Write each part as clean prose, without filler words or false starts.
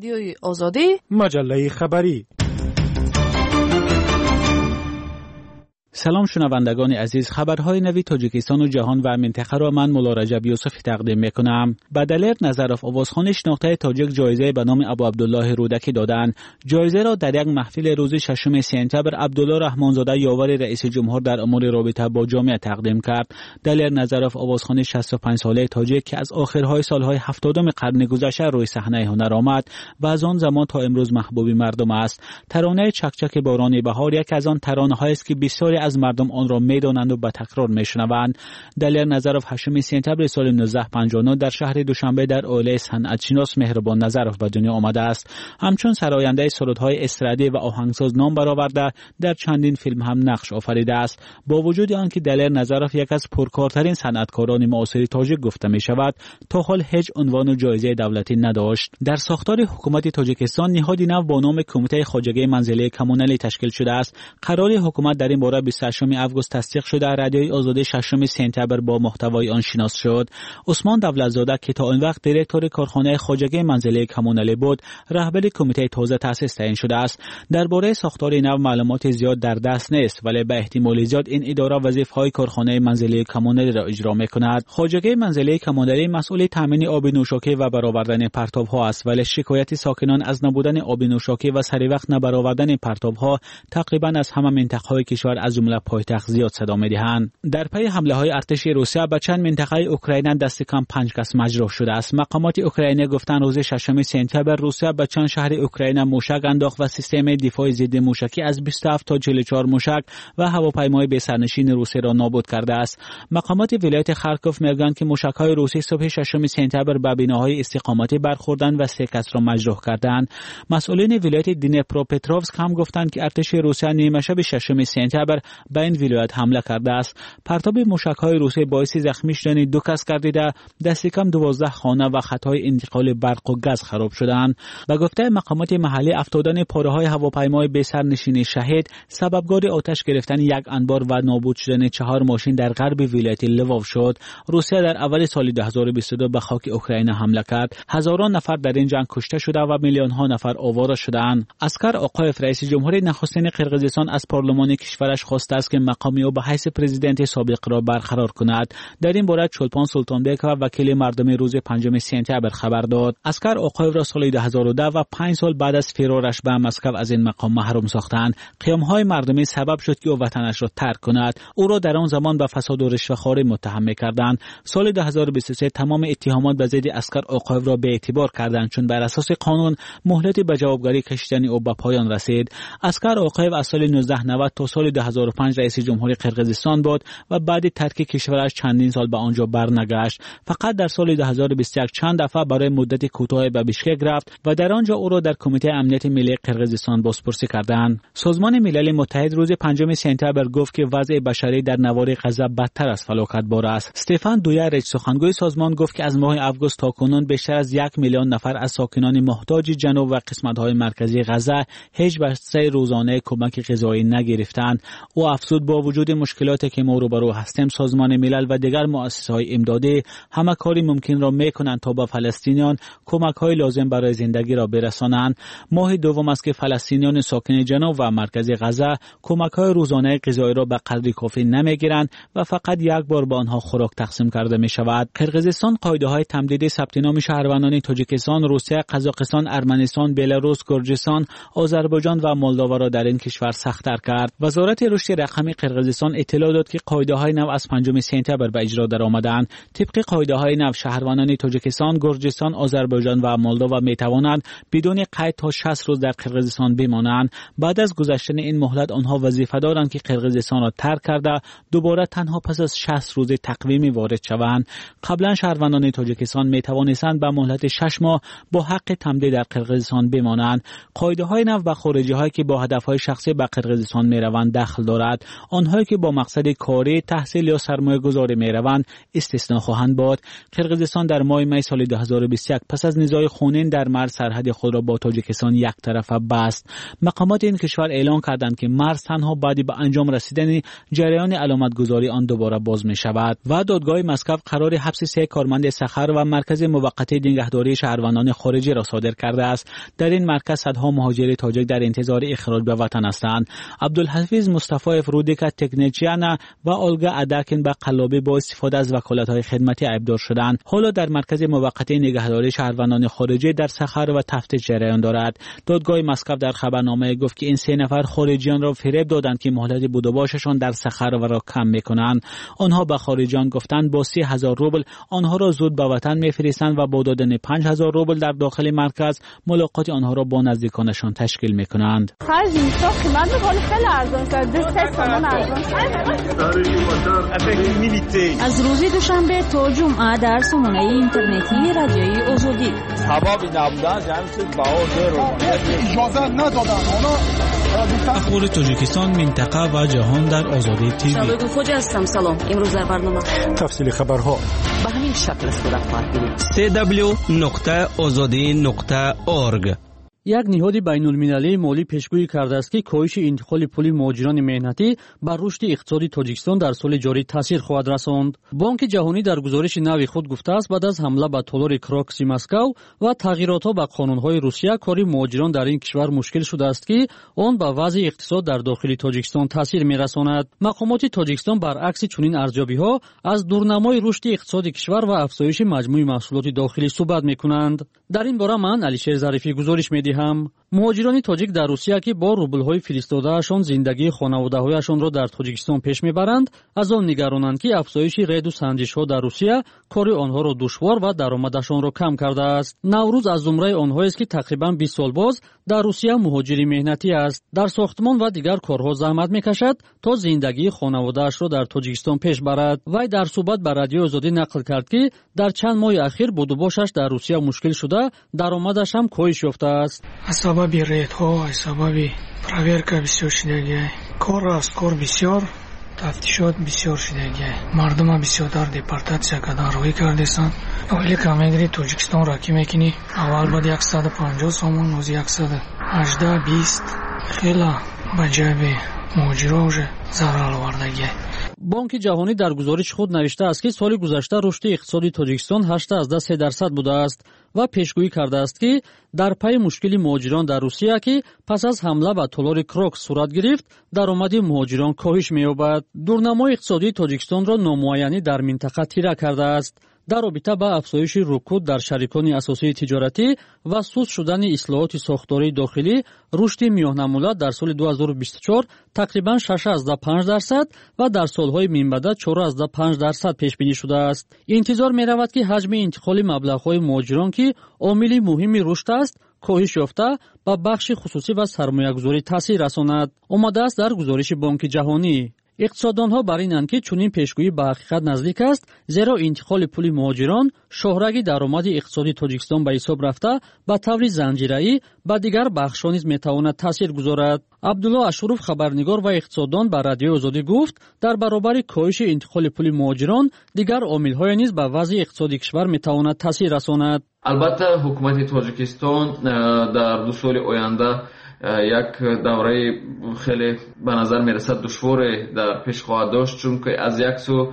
رادیوی آزادی، مجله خبری. سلام شنوندگان عزیز، خبرهای نوی تاجیکستان و جهان و منطقه را من مولا رجب یوسفی تقدیم میکنم. به دلیر نظرف آوازخوان شناخته تاجیک جایزه به نام ابو عبدالله رودکی دادند. جایزه را در یک محفل روز 6 سپتامبر عبدالله رحمانزاده یاور رئیس جمهور در امور رابطه با جامعه تقدیم کرد. دلیر نظرف آوازخوان 65 ساله تاجیک که از آخرهای سالهای 70 قرن گذشته روی صحنه هنر آمد و از آن زمان تا امروز محبوب مردم است. ترانه چکچک باران بهار یک از آن ترانه‌هایی است که بسیاری از مردم آن را میدانند و به تکرار میشنوند. دلیر نظرف 8 سپتامبر سال 1959 در شهر دوشنبه در عائله صنعتشناس مهربان نظرف به دنیا آمده است. همچون سراینده سرودهای استرادی و آهنگساز نام برآورده در چندین فیلم هم نقش آفریده است. با وجود آنکه دلیر نظرف یک از پرکارترین صنعتکاران معاصر تاجیک گفته می شود، تا حال هیچ عنوان و جایزه دولتی نداشت. در ساختار حکومت تاجیکستان نهادی نو با نام کمیته خواجگی منزله کمونالی تشکیل شده است. قرار حکومت در این باره 28 آگوست تصدیق شده. رادیوی آزادی 6 سپتامبر با محتوای آن شناس شد. عثمان دولتزاده که تا آن وقت دیرکتور کارخانه خواجگی منزله کمونالی بود، رهبر کمیته تازه تأسیس تعیین شده است. درباره ساختار نو معلومات زیاد در دست نیست، ولی به احتمال زیاد این اداره وظیفه‌های کارخانه منزله کمونالی را اجرا می‌کند. خواجگی منزله کمونالی مسئول تامین آب نوشاکی و برآوردن پرتاب‌ها است، ولی شکایت ساکنان از نبودن آب نوشاکی و سری وقت نبرآوردن پرتاب‌ها تقریباً از همه منطقه‌های کشور از جمله پایتخت زیاد صدا می‌دهند. در پی حمله‌های ارتشی روسیه به چند منطقه اوکراین دست کم 5 کس مجروح شده است. مقامات اوکراینی گفتند روز 6 سپتامبر روسیه به چند شهر اوکراین موشک انداخت و سیستم دفاع ضد موشکی از 27 تا 44 موشک و هواپیمای بی سرنشین روسی را نابود کرده است. مقامات ولایت خارکوف میگویند که موشک‌های روسی صبح 6 سپتامبر به بناهای استقامتی برخوردند و 3 کس را مجروح کردند. مسئولین ولایت دنیپروپتروفسک هم گفتند که ارتش روسیه نیمه شب 6 سپتامبر به این ولایت حمله کرده است. پرتاب موشک‌های روسی باعث زخمی شدن 2 کس گردیده، دست کم 12 خانه و خطهای انتقال برق و گاز خراب شدند. به گفته مقامات محلی افتادن پاره‌های هواپیمای بی سرنشین شهید سببگار آتش گرفتن یک انبار و نابود شدن 4 ماشین در غرب ولایت لوو شد. روسیه در اول سال 2022 به خاک اوکراین حمله کرد. هزاران نفر در این جنگ کشته شده و میلیون‌ها نفر آواره شدند. اسکر آقایف رئیس جمهور نخستین قرقیزستان از پارلمان کشورش خواسته است که مقامی او به حیث پرزیدنت سابق را برقرار کند. در این باره چولپان سلطانبک و وکیل مردم روز 5 سپتامبر خبر داد. اسکر آقایف را سال 2010 و 5 سال بعد از فرارش به مسکو از این مقام محروم ساختند. قیام‌های مردمی سبب شد که او وطنش را ترک کند. او را در آن زمان به فساد و رشوه‌خواری متهم می‌کردند. سال 2023 تمام اتهامات به ضد اسکر آقایف را به اعتبار کردند، چون بر اساس قانون مهلت به جوابگویی کشیدن او به پایان رسید. اسکر آقایف از سال 1990 تا سال 2005 رئیس جمهور قرقیزستان بود و بعد ترک کشورش چندین سال به آنجا برنگشت. فقط در سال 2021 چند دفعه برای مدت کوتاهی به بیشکک رفت و در آنجا او را در کمیته امنیت ملی قرقیزستان بازپرسی کردند. سازمان ملل متحد روز 5 سپتامبر گفت که وضع بشری در نوار غزه بدتر از فلاکت بار است. استفان دویاریچ سخنگوی سازمان گفت که از ماه آگوست تا کنون بیشتر از 1 میلیون نفر از ساکنان محتاج جنوب و قسمت‌های مرکزی غزه هیچ بسته روزانه کمک غذایی نگرفتند. او افزود با وجود مشکلاتی که ما روبرو هستیم، سازمان ملل و دیگر مؤسسه‌های امدادی همه کاری ممکن را می‌کنند تا به فلسطینیان کمک‌های لازم برای زندگی را برسانند. ماه دوم است که فلسطینیان ساکن جنوب و مرکز غزه کمک‌های روزانه غذایی را به قدری کافی نمی‌گیرند و فقط یک بار به آنها خوراک تقسیم کرده می‌شود. قرقیزستان قاعده‌های تمدید ثبت نام شهروندان تاجیکستان، روسیه، قزاقستان، ارمنستان، بلاروس، گرجستان، آذربایجان و مولداوا را در این کشور سخت‌تر کرد. وزارت رشد رقمی قرقیزستان اطلاع داد که قاعده‌های نو از 5 سپتامبر به اجرا درآمدند. طبق قاعده‌های نو شهروندان تاجیکستان، گرجستان، آذربایجان و مولداوا می‌توانند بدون قید تا 60 روز در قرقیزستان بمانند. بعد از گذشتن این مهلت آنها وظیفه دارند که قرقیزستان را ترک کرده دوباره تنها پس از 60 روز تقویمی وارد شوند. قبلا شهروندان تاجیکستان می‌توانستند به مهلت 6 ماه با حق تمدید در قرقیزستان بمانند. قاعده‌های نو به خارجی‌هایی که با هدف‌های شخصی به قرقیزستان می‌روند دخل دارد. آنهایی که با مقصد کاری، تحصیل یا سرمایه گذاری می روند استثنا خواهند بود. قرقیزستان در ماه می سال 2021 پس از نزاع خونین در مرز سرحد خود را با تاجیکستان یک طرفه بست. مقامات این کشور اعلان کردند که مرز تنها بعد به انجام رسیدن جریان علامت گذاری آن دوباره باز می شود و دادگاه مسکو قرار حبس 3 کارمند سخر و مرکز موقتی نگهداری شهروندان خارجی را صادر کرده است. در این مرکز صدها مهاجر تاجیک در انتظار اخراج به وطن هستند. عبدالحفیظ مصطفی افرودیک تکنیچیان و اولگا اداکین به قلابی با استفاده از وکالت‌های خدمتی عیبدار شدند. حالا در مرکز موقتی نگهداری شهروندان خارجی در سخر و تفتیش جریان دارد. دادگاه مسکو در خبرنامه گفت که این 3 نفر خارجیان را فریب دادند که مهلت بود و باششان در سخر و را کم میکنند. آنها به خارجیان گفتند با 30,000 روبل آنها را زود به وطن میفرستند و با دادن 5,000 روبل در داخل مرکز ملاقات آنها را با نزدیکانشان تشکیل میکنند. از روز دوشنبه تا جمعه در سامانه اینترنتی رادیوی آزادی اجازه ندادن. اخبار تاجیکستان، منطقه و جهان در آزادی تیوی. شبکه خوجا هستم. سلام. امروز در برنامه تفصیل خبرها به همین شکل صورت خواهد گرفت. www.azadi.org یک نهاد بین‌المللی مالی پیشگویی کرده است که کاهش انتقال پول مهاجران مهنتی بر رشد اقتصادی تاجیکستان در سال جاری تاثیر خواهد رساند. بانک جهانی در گزارش نوی خود گفته است بعد از حمله به تالار کراکسی مسکو و تغییرات‌ها به قانون‌های روسیه کاری مهاجران در این کشور مشکل شده است که آن به وضع اقتصاد در داخل تاجیکستان تاثیر می‌رساند. مقامات تاجیکستان برعکس چنین ارزیابی‌ها از دورنمای رشد اقتصادی کشور و افزایش مجموع محصولات داخلی صحبت می‌کنند. در این باره من علیشیر ظریفی گزارش می‌دهم. مهاجران تاجیک در روسیه که با روبل‌های فرستاده‌شان زندگی خانواده‌هایشان را در تاجیکستان پیش می‌برند، از آن نگرانند که افزایش رید و سنجش‌ها در روسیه کار آنها را دشوار و درآمدشان را کم کرده است. نوروز از زمره آنهایی است که تقریباً 20 سال باز در روسیه مهاجر مهنتی است. در ساختمان و دیگر کارها زحمت می‌کشد تا زندگی خانواده‌اش را در تاجیکستان پیش برد. وی در صحبت با رادیو آزادی نقل کرد که در چند ماه اخیر بود و باشش در روسیه مشکل شده، درآمدش هم کاهش یافته است. سبب ریدها، سبب проверка بسیار شدگی، کار بسیار تفتیشات بسیار شدگی، مردم بسیار در دیپارتاسیا کردن روی کردستان. اولی کامگری تاجیکستان را که میکنی اول بعد 150 سومون روز 118 20 خیلی بجای مهاجرا уже ضرر آوردگی. بانک جهانی در گزارش خود نوشته است که سال گذشته رشد اقتصادی تاجیکستان 8.3% بوده است و پیشگویی کرده است که در پی مشکل مهاجران در روسیه که پس از حمله به تالار کراکس صورت گرفت، درآمد مهاجران کاهش می‌یابد. دورنمای اقتصادی تاجیکستان را نامعینی در منطقه تیره کرده است. در رابطه با افزایش رکود در شریکان اساسی تجارتی و سست شدن اصلاحات ساختاری داخلی، رشد میانمولت در سال 2024 تقریباً 6.5% و در سالهای منبعد 4.5% پیش بینی شده است. انتظار می‌رود که حجم انتقال مبلغ‌های مهاجران که عامل مهمی رشد است، کاهش یافته و بخش خصوصی و سرمایه‌گذاری تاثیر رساند. آمده است در گزارش بانک جهانی. اقتصاددانها بر اینند که چنین پیشگویی به حقیقت نزدیک است، زیرا انتقال پول مهاجران شاهرگ درآمد اقتصادی تاجیکستان به حساب رفته به طور زنجیره‌ای به دیگر بخش‌ها نیز می‌تواند تاثیر گذارد. عبدالله اشروف خبرنگار و اقتصاددان به رادیو آزادی گفت در برابر کاهش انتقال پول مهاجران دیگر عامل‌های نیز به وضع اقتصادی کشور می‌تواند تاثیر رساند. البته حکومت تاجیکستان در 2 سال آینده یک دوره خیلی به نظر میرسد دشوار در پیش خواهد داشت، چون که از یک سو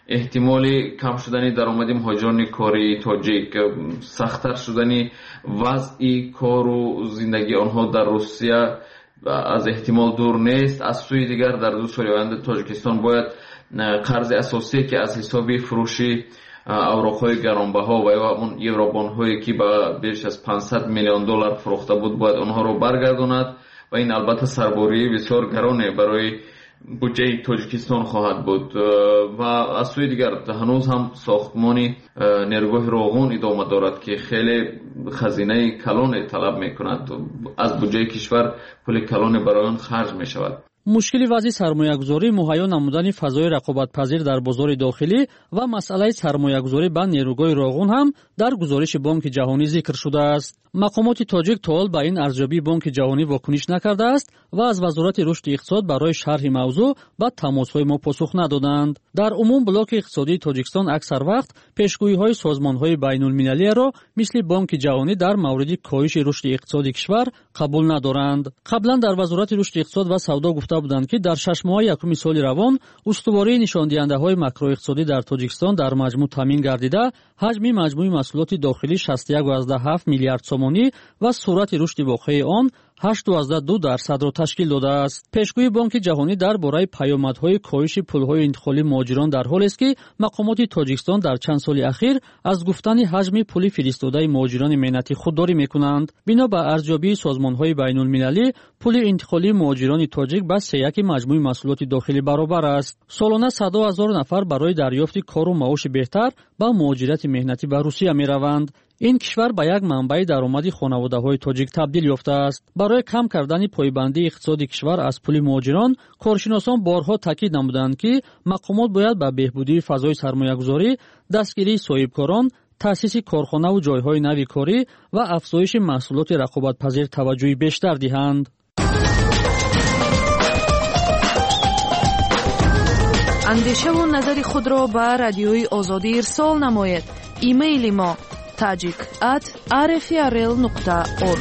احتمال کم شدن درآمد مهاجران کاری تاجیک، سخت‌تر شدن وضع کار و زندگی آنها در روسیه از احتمال دور نیست. از سوی دیگر در 2 سال آینده تاجیکستان باید قرض اساسی که از حساب فروش اوراق‌های گرانبها و یا همون یورابان‌هایی که به بیش از 500 میلیون دلار فروخته بود باید آنها رو برگرداند و این البته سرباری بسیار گرانه برای بودجه تاجیکستان خواهد بود. و از سوی دیگر هنوز هم ساختمان نیروگاه راغون ادامه دارد که خیلی خزینه کلان طلب می‌کند. از بودجه کشور پول کلان برای آن خرج می‌شود. мушкили вазъи сармоягузорӣ муҳайё намудани фазои рақобатпазир дар бозори дохилӣ ва масъалаи сармоягузорӣ ба нерӯгоҳи роғун ҳам дар гузориши Бонки ҷаҳонӣ зикр шудааст. мақомоти тоҷик то ҳол ба ин арзёбии Бонки ҷаҳонӣ вокуниш накардааст ва аз Вазорати рушди иқтисод барои шарҳи мавзӯъ ба тамосҳои мо посух надоданд. дар умум блоки иқтисодии Тоҷикистон аксар вақт пешгӯиҳои созмонҳои байнулмилалиеро мисли Бонки ҷаҳонӣ дар мавриди коҳиши рушди иқтисоди кишвар қабул надоранд. қаблан дар Вазорати рушди иқтисод ва савдо гуфта буданд ки дар 6 моҳи якуми соли равон устувории нишондиҳандаҳои макроиқтисодӣ дар Тоҷикистон дар маҷмӯъ таъмин гардида ҳаҷми маҷмӯи маҳсулоти дохилӣ 61.7 миллиард сомонӣ ва суръати рушди воқеии он 8.2% ташкил додааст. пешгӯи Бонки ҷаҳонӣ дар бораи паёмадҳои коҳиши пулҳои интиқолии муҳоҷирон дар ҳолест ки мақомоти Тоҷикистон дар чанд соли ахир аз гуфтани ҳаҷми пули фиристодаи муҳоҷирони меҳнатӣ худдорӣ мекунанд. бино ба арзёбии созмонҳои байнулмилалӣ пули интиқолии муҳоҷирони тоҷик ба 3/1 маҷмӯи маҳсулоти дохилӣ баробар аст. солона 100,000 нафар барои дарёфти кору маоши беҳтар ба муҳоҷирати меҳнатӣ ба Русия мераванд. ин кишвар ба як манбаи даромади хонаводаҳои тоҷик табдил ёфтааст. барои кам кардани пойбандии иқтисоди кишвар аз пули муҳоҷирон, коршиносон борҳо таъкид намуданд ки мақомот бояд ба беҳбудии фазои сармоягузорӣ, дастгирии соҳибкорон, таъсиси корхонаву ҷойҳои нави корӣ ва афзоиши маҳсулоти рақобатпазир таваҷҷӯҳи бештар диҳанд. андешаву назари худро ба радиои озодӣ ирсол намоед. имейли мо tajik@rfrl.org.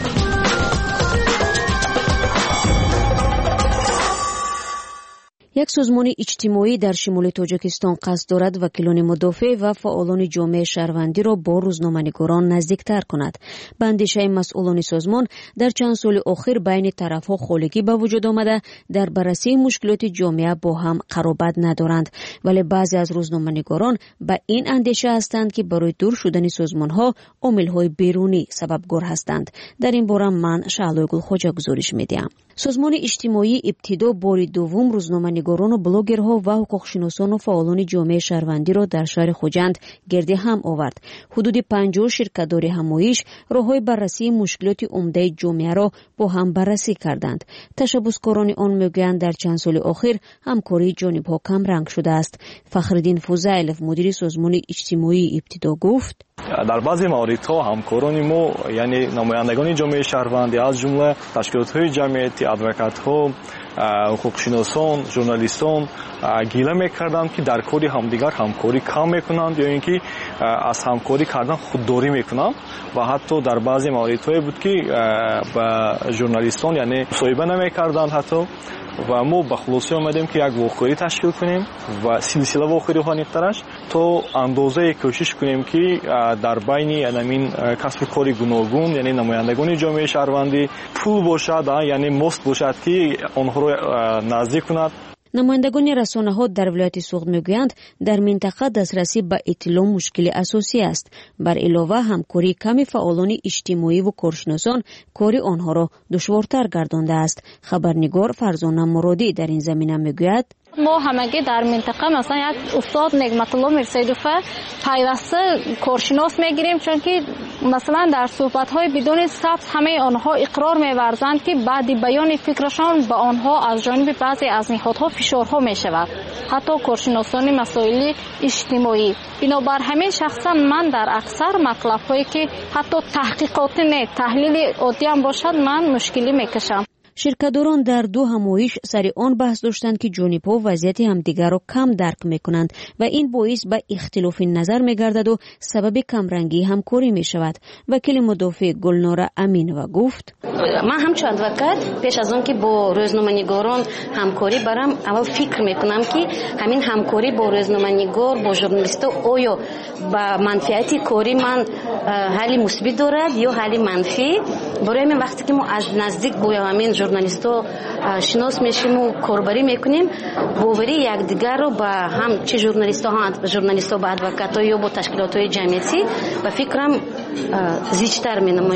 як созмони иҷтимоӣ дар шимоли Тоҷикистон қасд дорад вакилони мудофиъ ва фаъолони ҷомеаи шаҳрвандиро бо рӯзноманигорон наздиктар кунад. ба андешаи масъулони созмон дар чанд соли охир байни тарафҳо холигӣ ба вуҷуд омада, дар баррасии мушкилоти ҷомеа бо ҳам қаробат надоранд, вале баъзе аз рӯзноманигорон ба ин андеша ҳастанд ки барои дур шудани созмонҳо омилҳои берунӣ сабабгор ҳастанд. дар ин бора ман Шаҳлои Гулхоҷа гузориш медиҳам. созмони иҷтимоӣ ибтидо бори дуввум рӯзноманигорону блогерҳо ва ҳуқуқшиносону фаъолони ҷомеаи шаҳрвандиро дар шаҳри Хуҷанд гирди ҳам овард. ҳудуди 50 ширкатдори ҳамоиш роҳҳои баррасии мушкилоти умдаи ҷомеаро бо ҳам баррасӣ карданд. ташаббускорони он мегӯянд дар чанд соли охир ҳамкории ҷонибҳо камранг шудааст. Фахриддин Фузайлов, мудири созмони иҷтимоии ибтидо гуфт: дар баъзе мавридҳо ҳамкорони мо, яъне намояндагони ҷомеаи шаҳрвандӣ аз ҷумла ташкилотҳои ҷамъияти адвокатҳо, ҳуқуқшиносон, журналистон гила мекарданд ки дар кори ҳамдигар ҳамкорӣ кам мекунанд ё ин ки аз ҳамкорӣ кардан худдорӣ мекунанд ва ҳатто дар баъзе мавридҳое буд ки ба журналистон яъне мусоҳиба намекарданд ҳатто. ва мо ба хулосӣ омадем ки як воқеӣ ташкил кунем ва силсила воқеиҳо ниқтараш то андозае кӯшиш кунем ки дар байни ин касби кори гуногун, яъне намояндагони ҷомеаи шаҳрвандӣ пул бошад, яъне мост бошад ки онҳоро наздик кунад. намояндагони расонаҳо дар вилояти Суғд мегӯянд, дар минтақа дастрасӣ ба иттилоъ мушкили асосӣ аст. бар илова ҳамкории ками фаъолони иҷтимоиву коршиносон кори онҳоро душвортар гардондааст. хабарнигор Фарзона Муродӣ дар ин замина мегӯяд: ما همگی در منطقه مثلا یک استاد نعمت‌الله میرسیدوفه پیوسته کارشناس میگیریم، چون که مثلا در صحبت‌های بدون ثبت همه آنها اقرار می‌ورزند که بعد بیان فکرشان به آنها از جانب بعضی از نهادها فشارها می‌شود، حتی کارشناسان مسائل اجتماعی. بنابر همین شخصا من در اکثر مطلب‌هایی که حتی تحقیقاتی نه تحلیل عادی هم باشد من مشکلی می‌کشم. ширкатдорон дар ду ҳамоиш сари он баҳс доштанд ки ҷонибҳо вазъияти ҳамдигарро кам дарк мекунанд ва ин боис ба ихтилофи назар мегардаду сабаби камрангии ҳамкорӣ мешавад. вакили мудофиъ Гулнора Аминова гуфт: ман ҳамчун адвокат пеш аз он ки бо рӯзноманигорон ҳамкорӣ барам, аввал фикр мекунам ки ҳамин ҳамкорӣ бо рӯзноманигор, бо журналистҳо оё ба манфиати кори ман ҳалли мусбит дорад ё ҳалли манфӣ. барои ҳамин вақте ки мо аз наздик бо ҳамин журналистҳо шинос мешиму корбарӣ мекунем, боварии якдигарро ба ҳам чӣ журналистҳо ба адвокатҳо ё бо ташкилотҳои ҷамъиятӣ ба фикрам зичтар менамояд.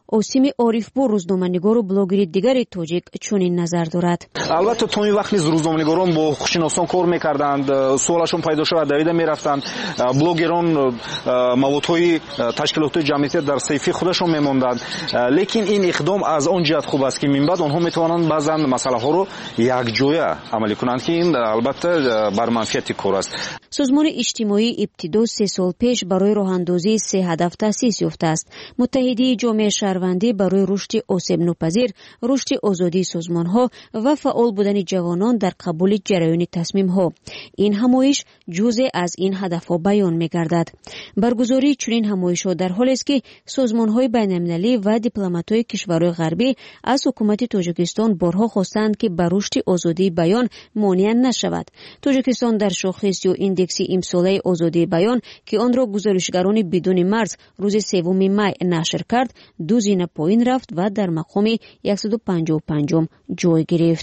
осим орифпур рӯзноманигору блогери дигари тоҷик чунин назар дорад. албатта то ин вақт низ рӯзноманигорон бо хушиносон кор мекарданд, суолашон пайдо шуда давида мерафтанд, блогерон маводҳои ташкилотҳои ҷамъиятият дар саҳифаи худашон мемонданд. лекин ин иқдом аз он ҷиҳат хуб аст ки минбаъд онҳо метавонанд баъзан масъалаҳоро якҷоя амалӣ кунанд ки ин албатта бар манфиати кор аст. созмони иҷтимоӣ ибтидо 3 сол пеш барои роҳандозии 3 ҳадаф таъсис ёфтааст. муттаҳидии ҷомеаи шаҳрвандӣ барои рушди осебнопазир, рушди озодии созмонҳо ва фаъол будани ҷавонон дар қабули ҷараёни тасмимҳо. ин ҳамоиш ҷузъе аз ин ҳадафҳо баён мегардад. баргузории чунин ҳамоишҳо дар ҳолест ки созмонҳои байналмилалӣ ва дипломатҳои кишварҳои ғарбӣ аз ҳукумати тоҷикистон барҳо хостанд ки ба рушди озодии баён монеа нашавад. тоҷикистон дар шохиси индекси имсолаи озодии баён ки онро гузоришгарони бидуни марз рӯзи 3 май нашр кард, 2 зина поин рафт ва дар мақоми 155 ҷой гирифт.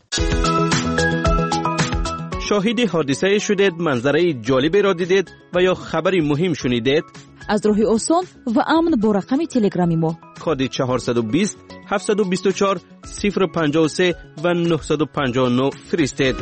شاهد حادثه شدید، منظره جالبی را دیدید و یا خبری مهم شنیدید؟ از راه آسان و امن با رقم تلگرامی ما کد 420 724 053 و 959 فرستید.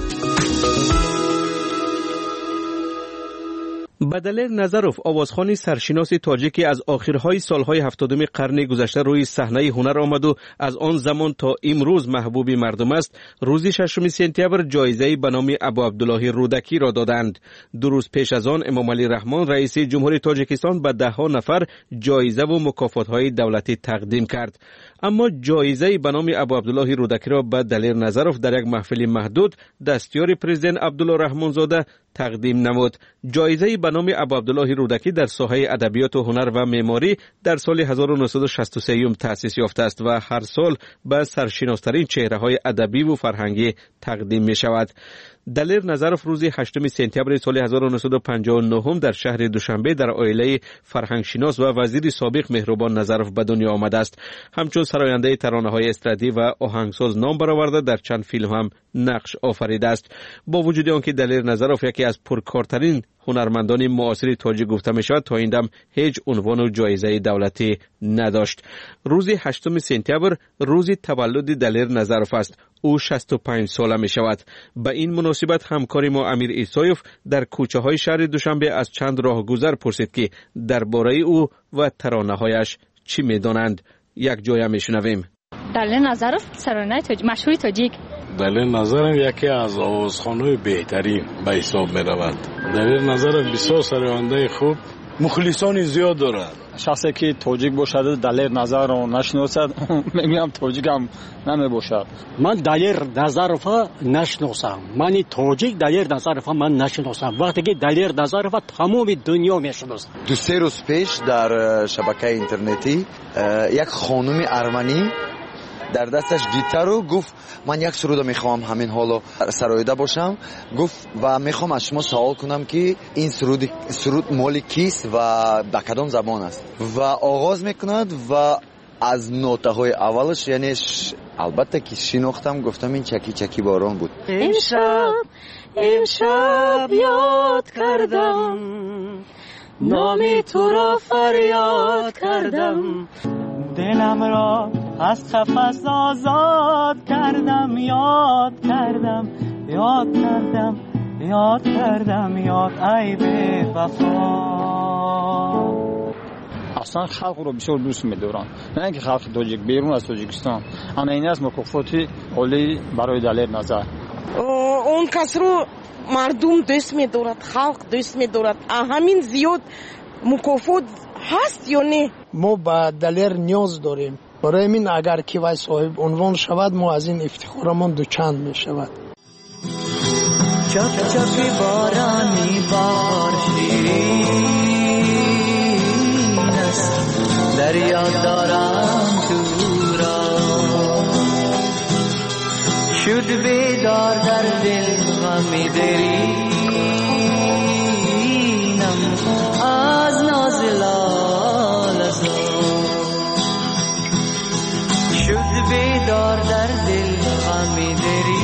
بدلر نظروف آوازخوانی سرشناس تاجیکی از آخرهای سالهای 70 قرن گذشته روی صحنه هنر آمد و از آن زمان تا امروز محبوب مردم است. روز 6 سپتامبر جایزه به نام ابو عبدالله رودکی را دادند. 2 روز پیش از آن امام علی رحمان رئیس جمهوری تاجیکستان به 10 نفر جایزه و مکافات‌های دولتی تقدیم کرد. اما جایزه به نام ابو عبدالله رودکی را به دلیر نظروف در یک محفل محدود دستیار پرزیدنت عبدالله رحمانزاده تقدیم نمود. جایزه به نام ابو عبدالله رودکی در ساحه ادبیات و هنر و معماری در سال 1963 تأسیس یافته است و هر سال به سرشناسترین چهره‌های ادبی و فرهنگی تقدیم می شود. دلیر نظروف روز 8 سپتامبر سال 1959 در شهر دوشنبه در عائله فرهنگشناس و وزیر سابق مهربان نظروف به دنیا آمده است. همچون سراینده ترانه‌های استرادی و آهنگساز نام برآورده در چند فیلم هم نقش آفریده است. با وجود آنکه دلیر نظروف یکی از پرکارترین هنرمندان معاصر تاجیک گفته می شود، تا این دم هیچ عنوان و جایزه دولتی نداشت. روز 8 سپتامبر روز تولد دلیر نظروف است. او 65 ساله می شود. به این مناسبت همکار ما امیر عیسایف در کوچه های شهر دوشنبه از چند راهگذر پرسید که درباره او و ترانه هایش چی می دانند. یک جای می شنویم. دلیر نظروف سرانه مشهور تاجیک. دلیر نظروف یکی از آوازخوان‌های بهترین به حساب می رود. دلیر نظروف بسیار سرانده خوب مخلصان زیاد دارد. شخصی که تاجیک باشد دلیر نظر رو نشناسد میگم تاجیک هم نمی باشد. من دلیر نظروف نشناسم. من تاجیک دلیر نظروف من نشناسم. وقتی که دلیر نظروف تمام دنیا میشناسد. 2-3 روز پیش در شبکه اینترنتی یک خانم ارمنی در دستش گیتارو گفت من یک سرود میخوام همین حالا سرایده باشم. گفت و میخوام از شما سوال کنم که این سرود مال کیست و به کدام زبان است. و آغاز میکند و از نوته های اولش یعنی البته که شناختم گفتم این چکی چکی باران بود. امشب یاد کردم نامی تو را فریاد کردم دلم را از قفس آزاد کردم یاد کردم یاد ای بی وفا. اصلا خلق رو بسیار دوست می‌دارم. نه اینکه خلق تاجیک بیرون از تاجیکستان. این است مکافاتی عالی برای دلیر نظر. اون کس رو مردم دوست می‌دارد، خلق دوست می‌دارد. همین زیاد مکافات هست یا نه؟ ما با دلیر نیاز داریم. برای من اگر که وای صاحب عنوان شود ما از این افتخارمان دوچند می شود. چپ چپی بارانی بار شیرین است دریا دارم تو را شد بیدار در دل غمی درینم از ناز لال شد بیدار در دل غمی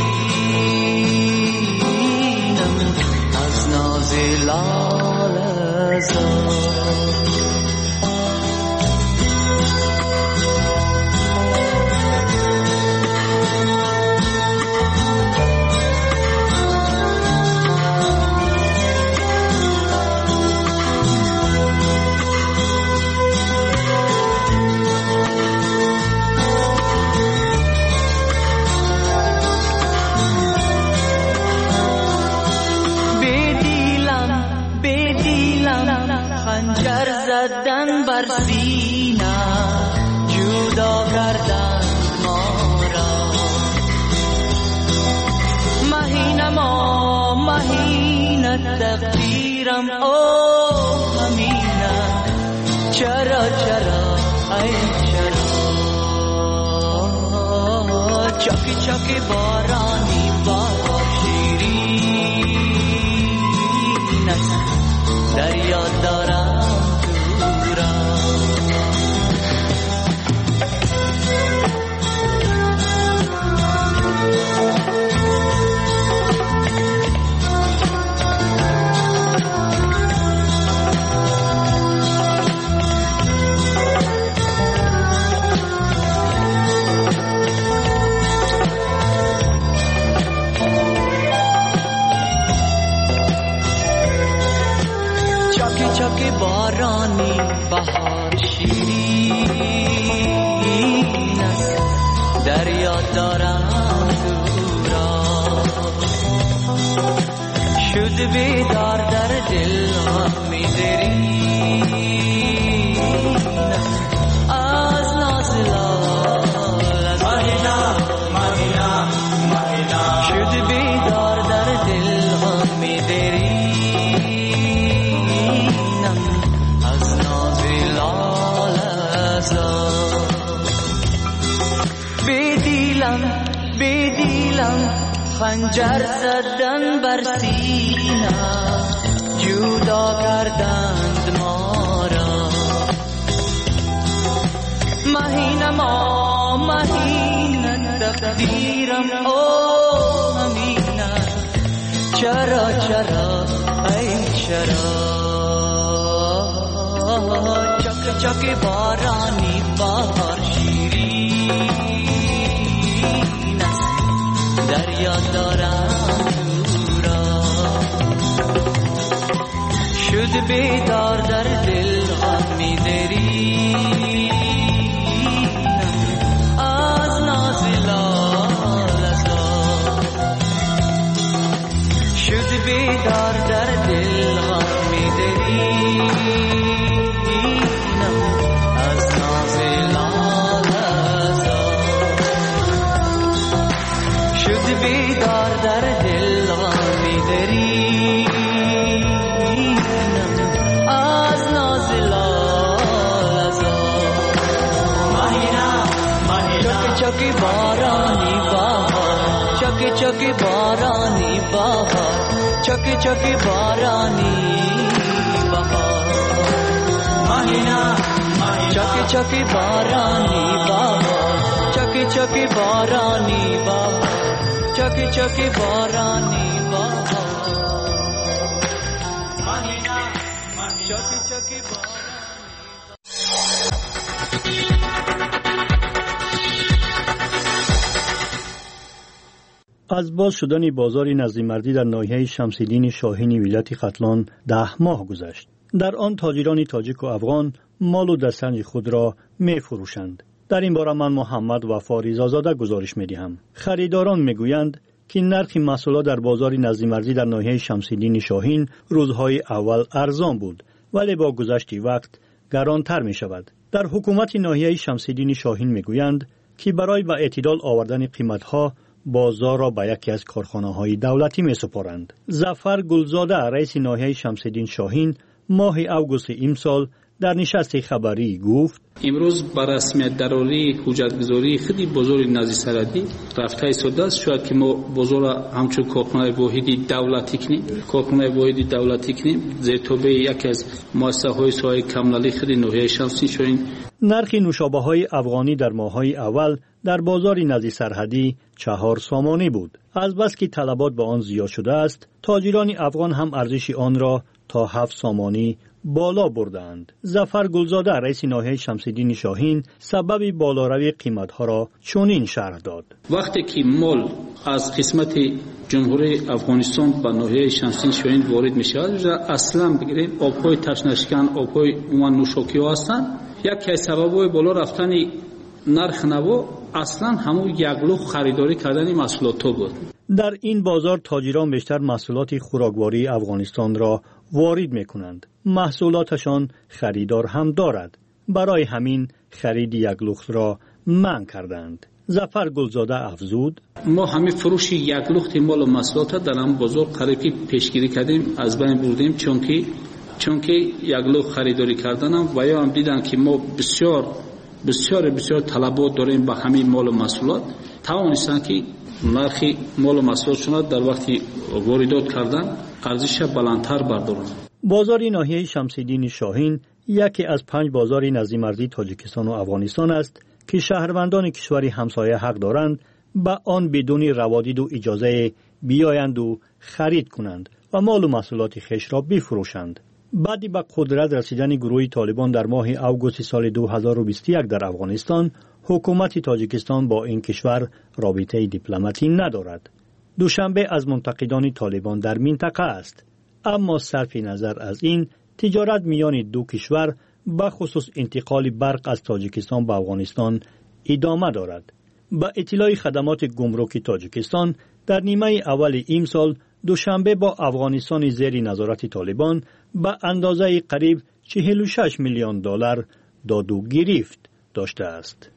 درینم از ناز لال زار. تقدیرم او همینه چرا ای چرا چاکی چاکی بارانی بهار شیرین است دریا دارم چاکی بارانی بهار شیرین است دریا دارم دورا شد بیدار در دل غمی درین از ناز لال مهینا شد بیدار در دل غمی درین بدیلم خنجر زدن بر سینه جدا کردند ما را مهینه تقدیرم او همینه چرا ای چرا چک چک بارانی بهار شیرین است دریا دارم دورا شد بیدار در دل غمی درین از ناز لالزا شد بیدار در دل غمی درین بیدار در دل غمی درین از ناز لالزا مهینا چکی بارانی بهار چکی بارانی بهار چکی بارانی بهار مهینا چکی بارانی بهار چکی بارانی بهار چکی بارانی بهار مهینا چکی از باز شدن بازار نظیمردی در ناحیه شمس‌الدین شاهین ولایت ختلان 10 ماه گذشت. در آن تاجران تاجیک و افغان مال و دستنج خود را می فروشند. در این باره من محمد وفا ریزازاده گزارش می دهم. خریداران می گویند که نرخ محصولات در بازار نظیمردی در ناحیه شمس‌الدین شاهین روزهای اول ارزان بود ولی با گذشت وقت گرانتر می شود. در حکومت ناحیه شمس‌الدین شاهین می گویند که برای به اعتدال آوردن قیمتها بازار را به یکی از کارخانه‌های دولتی می سپارند. ظفر گلزاده رئیس ناحیه شمس‌الدین شاهین ماه اوگوست امسال در نشست خبری گفت امروز با رسمیت دراری حجتگذاری خیلی بازار نظیمردی رفته ایستاده است. شاید که ما بازار همچون کارخانه واحدی دولتی کنیم زیرتابع یکی از مؤسسه‌های سایه کملالی خیلی ناحیه شمس‌الدین شاهین. نرخ نوشابه‌های افغانی در ماه‌های اول در بازار نزدیک سرحدی 4 سامانی بود. از بس که طلبات به آن زیاد شده است، تاجران افغان هم ارزش آن را تا 7 سامانی بالا بردند. ظفر گلزاده رئیس ناحیه شمس‌الدین شاهین سبب بالاروی قیمت‌ها را چنین شرح داد. وقتی که مال از قسمت جمهوری افغانستان به ناحیه شمس‌الدین شاهین وارد می‌شود، اصلا بگیریم آب‌های تشنشکن، آب‌های عموما نوشاکی‌ها هستند. یکی از سبب‌های بالا رفتن نرخ نوا اصلا همون یگلوخ خریداری کردن محصولات بود. در این بازار تاجران بیشتر محصولات خوراکواری افغانستان را وارد می‌کنند. محصولاتشان خریدار هم دارد. برای همین خرید یگلوخ را منع کردند. ظفر گلزاده افزود: ما همه فروش یک لخت مال و محصولات در هم بازار قریبی پیشگیری کردیم، از بین بردیم، چون که یک لخت خریداری کردن و یا هم دیدن که ما بسیار طلبات داریم به همین مال و محصولات، توانستن که نرخ مال و محصولاتشون در وقتی واردات کردن ارزش بلندتر بردارن. بازار ناحیه شمس‌الدین شاهین یکی از 5 بازار نظیم‌مردی تاجیکستان و افغانستان است که شهروندان کشوری همسایه حق دارند به آن بدون روادید و اجازه بیایند و خرید کنند و مال و محصولات خویش را بفروشند. بعد به قدرت رسیدن گروه طالبان در ماه اوگوست سال 2021 در افغانستان، حکومت تاجیکستان با این کشور رابطه دیپلماتی ندارد. دوشنبه از منتقدان طالبان در منطقه است، اما صرف نظر از این، تجارت میان دو کشور به خصوص انتقال برق از تاجیکستان به افغانستان ادامه دارد. با اطلاع خدمات گمرکی تاجیکستان، در نیمه اول این سال دوشنبه با افغانستان زیر نظارت طالبان به اندازه قریب 46 میلیون دلار داد و گرفت داشته است.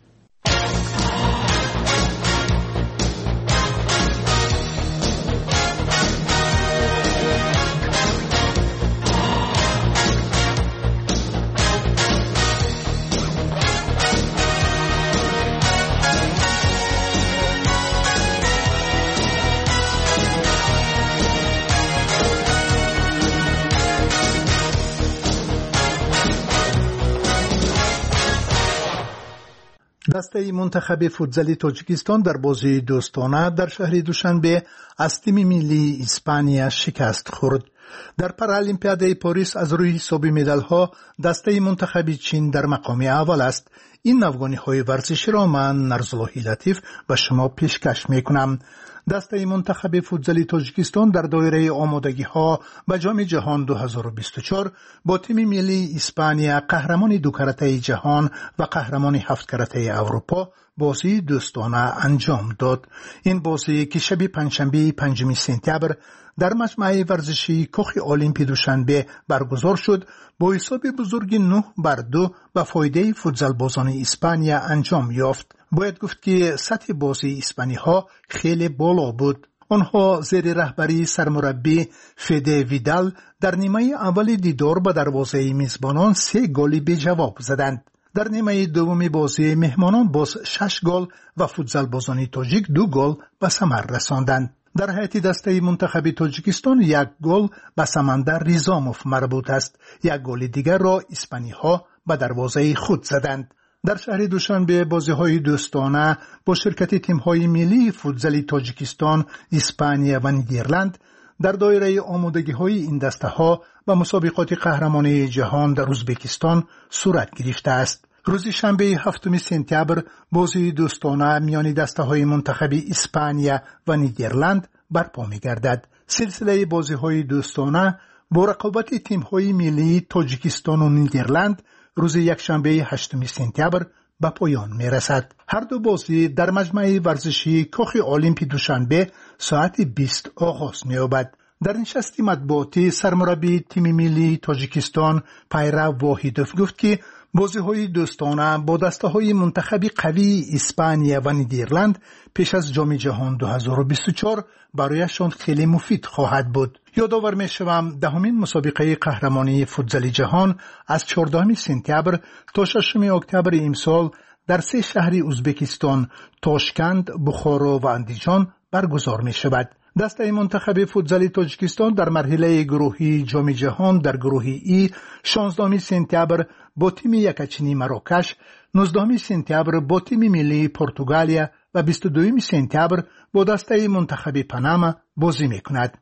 دسته منتخب فوتزالی تاجیکستان در بازی دوستانه در شهر دوشنبه از تیم ملی اسپانیا شکست خورد. در پارالیمپیادای پاریس از روی حساب مدال‌ها دسته منتخب چین در مقام اول است. این افغانی‌های ورزشی را من نرزالله لطیف به شما پیشکش می‌کنم. دسته منتخب فوتزالی تاجیکستان در دایره آمادگی‌ها به جام جهان 2024 با تیم ملی اسپانیا قهرمان 2 کرته جهان و قهرمان 7 کرته اروپا بازی دوستانه انجام داد. این بازی که شب پنجشنبه 5 سپتامبر در مجمع ورزشی کاخ المپی دوشنبه برگزار شد، با حساب بزرگ 9-2 به فایده فوتزال بازان اسپانیا انجام یافت. باید گفت که سطح بازی اسپانی‌ها خیلی بالا بود. آنها زیر رهبری سرمربی فده ویدال در نیمه اول دیدار به دروازه میزبانان 3 گل به جواب زدند. در نیمه دوم بازی مهمانان باز 6 گل و فوتزال بازان تاجیک 2 گل به ثمر رساندند. در حیات دسته منتخب تاجیکستان 1 گل به سمندر ریزاموف مربوط است. 1 گل دیگر را اسپانی‌ها به دروازه خود زدند. در شهر دوشنبه بازی‌های دوستانه با شرکت تیم‌های ملی فوتزالی تاجیکستان، اسپانیا و نیدرلند در دایره آمادگی‌های این دسته‌ها و مسابقات قهرمانی جهان در ازبکستان صورت گرفته است. روز شنبه 7 سپتامبر بازی دوستانه میان دسته‌های منتخب اسپانیا و نیدرلند برپا می‌گردد. سلسله بازی‌های دوستانه با رقابت تیم‌های ملی تاجیکستان و نیدرلند روز یکشنبه 8 سپتامبر به پایان می‌رسد. هر دو بازی در مجمع ورزشی کاخ المپی دوشنبه ساعت 20 آغاز می‌یابد. در نشست مطبوعاتی سرمربی تیم ملی تاجیکستان پیرو واحدوف گفت که بازی‌های دوستانه با دسته‌های منتخب قوی اسپانیا و نیدرلند پیش از جام جهان 2024 برایشان خیلی مفید خواهد بود. یادآور می‌شوم 10مین مسابقه قهرمانی فوتزال جهان از 14 سپتامبر تا 6 اکتبر امسال در 3 شهر ازبکستان، تاشکند، بخارا و اندیجان برگزار می‌شود. دسته منتخب فوتزال تاجیکستان در مرحله گروهی جام جهان در گروه ای 16 سپتامبر با تیم یکچینی مراکش، 19 سپتامبر با تیم ملی پرتغالیا و 22 سپتامبر با دسته منتخب پاناما بازی می‌کند.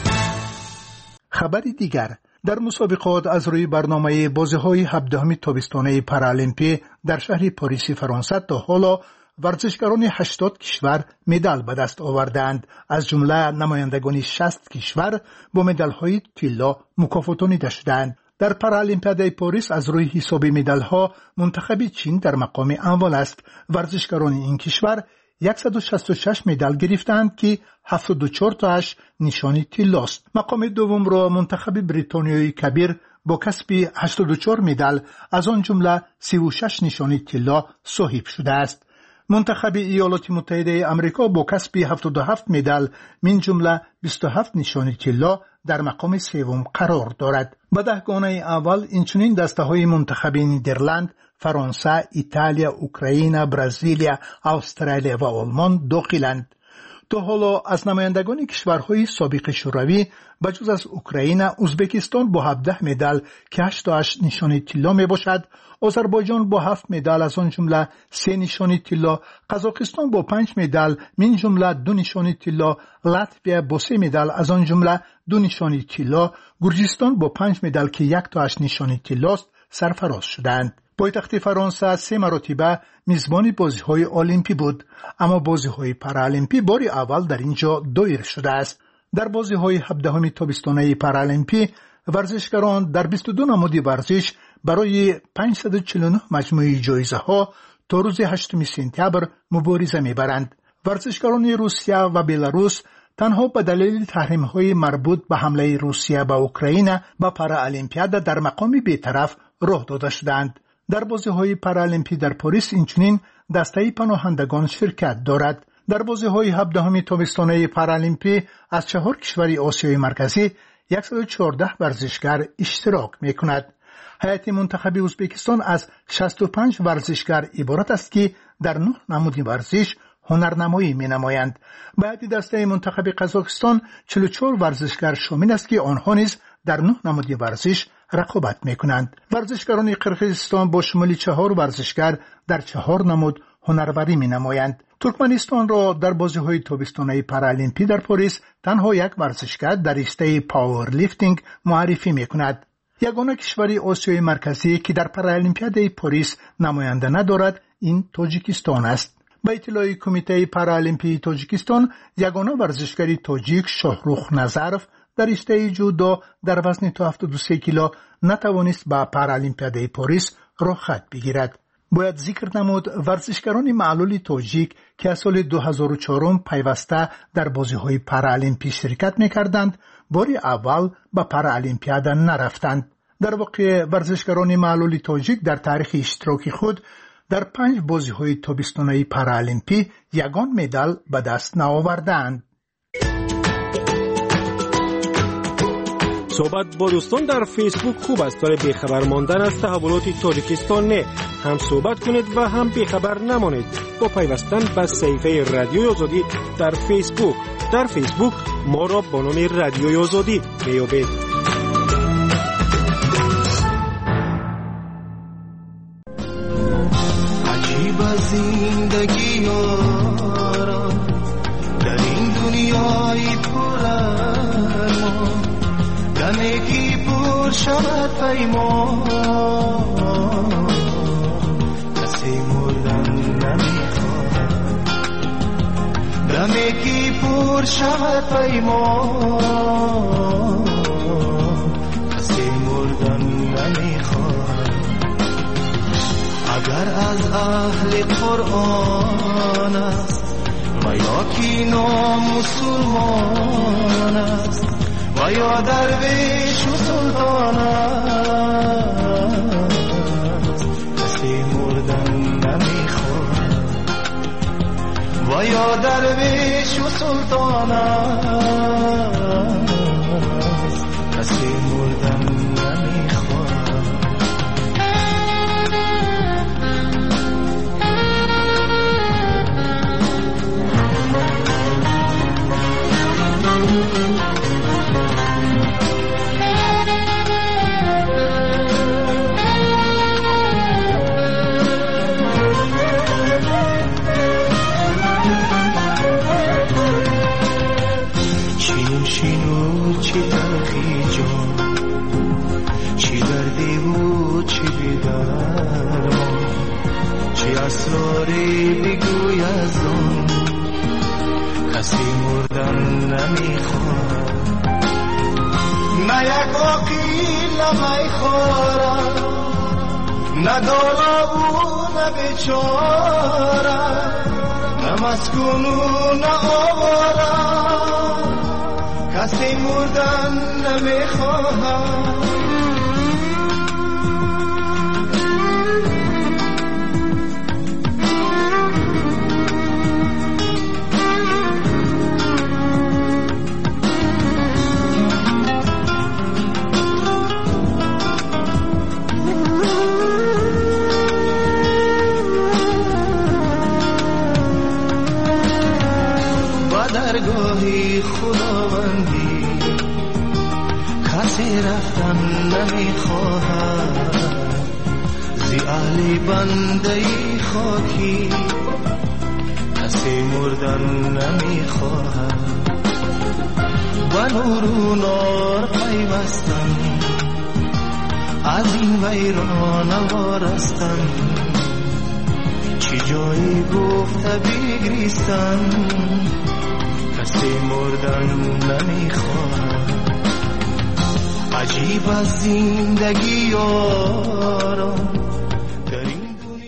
خبر دیگر در مسابقات از روی برنامه بازی‌های 17 تابستانه پارالیمپی در شهر پاریس فرانسه تا حالا ورزشکاران 80 کشور مدال به دست آوردند. از جمله نمایندگان 60 کشور با مدال‌های طلا مکافاتانیده شدند. در پارالیمپیادای پاریس از روی حساب مدال‌ها منتخب چین در مقام اول است. ورزشکاران این کشور 166 مدال گرفتند که 74 تاش نشانی طلاست. مقام دوم را منتخب بریتانیای کبیر با کسب 84 مدال از آن جمله 36 نشانی طلا صاحب شده است. منتخب ایالات متحده آمریکا با کسب 77 مدال من جمله 27 نشانی طلا در مقام سوم قرار دارد. به دهگانه اول اینچنین دسته‌های منتخب نیدرلند، فرانسه، ایتالیا، اوکراین، برزیلیا، استرالیا و آلمان داخلند. تا حالا از نمایندگان کشورهای سابق شوروی بجز از اوکراین، ازبکستان با 17 مدال که 8 نشانی طلا می باشد، آذربایجان با 7 مدال از آن جمله 3 نشانی طلا، قزاقستان با 5 مدال من جمله 2 نشانی طلا، لاتویا با 3 مدال از آن جمله 2 نشانی طلا، گرجستان با 5 مدال که 1 نشانی طلا است سرفراز شدند. پایتخت فرانسه 3 مرتبه میزبان بازی‌های المپی بود، اما بازی‌های پارالمپی بار اول در اینجا دایر شده است. در بازی‌های 17 تابستانه پارالمپی ورزشکاران در 22 نماد ورزش برای 549 مجموعه جایزه‌ها تا روز 8 سپتامبر مبارزه می‌برند. ورزشکاران روسیه و بلاروس تنها به دلیل تحریم‌های مربوط به حمله روسیه به اوکراین به پارالمپیاد در مقام بی‌طرف راه داده شدند. در بازی‌های پارالمپی در پاریس اینچنین دسته پناهندگان شرکت دارد. در بازی‌های 17 تابستانه پارالمپی از 4 کشور آسیای مرکزی 114 ورزشکار اشتراک می‌کند. هیئت منتخب ازبکستان از 65 ورزشکار عبارت است که در 9 نمود ورزش هنرنمایی می‌نمایند. به هیئت دسته منتخب قزاقستان 44 ورزشکار شامل است که آنها نیز در 9 نمود ورزش رقابت می‌کنند. ورزشکاران قرقیزستان با شمول 4 ورزشکار در 4 نمود هنرورزی می‌نمایند. ترکمنستان را در بازی‌های تابستانه پارالمپی در پاریس تنها 1 ورزشکار در رشته پاور لیفتینگ معرفی می‌کند. یگانه کشور آسیای مرکزی که در پارالمپیاد پاریس نماینده ندارد این تاجیکستان است. به اطلاع کمیته پارالمپی تاجیکستان، یگانه ورزشکار تاجیک شاهروخ نظرف در رشته جودو در وزن تا 73 کیلو نتوانست به پارالمپیاد پاریس راه خط بگیرد. باید ذکر نمود ورزشکاران معلول تاجیک که از سال 2004 پیوسته در بازی‌های پارالمپی شرکت می‌کردند، بار اول به پارالمپیاد نرفتند. در واقع ورزشکاران معلول تاجیک در تاریخ اشتراک خود در 5 بازی‌های تابستانه پارالمپی یگان مدال به دست نآوردند. صحبت با دوستان در فیسبوک خوب است، برای بیخبر ماندن از تحولات تاجیکستان نه. هم صحبت کنید و هم بیخبر نمانید با پیوستن به صفحه رادیوی آزادی در فیسبوک. در فیسبوک ما را با نام رادیوی آزادی میابید. عجیب زندگی را در این دنیای پرارمان، دمکی پر شود پیمان، کسی مردن نمیخواد. دمکی پر شود پیمان، کسی مردن نمیخواد. اگر از اهل قرآن است و یا کی نامسلمان است و یا درویش و سلطان است، کسی مردن نمیخواد. و یا درویش و سلطان است، کسی مردن نمیخواد. چی تلخی جان، چی دردی و چی بیدرمان، چی اسراری بگوی از آن، کسی مردن نمیخواد. نه یک عقیل نمیخورم، نه دالا و نه بیچاره، نه مسکون و نه آوارم، کسی مردن نمیخواهم. درگاهی خداوندی کسی رفتن نمیخواهد زی اهل بنده خاکی کسی مردن نمیخواهد و نور و نار پیوستن از این ویران وارستن چی جایی گفته بگریستن کسی مردن نمیخواهد عجیب از زندگی یاران در این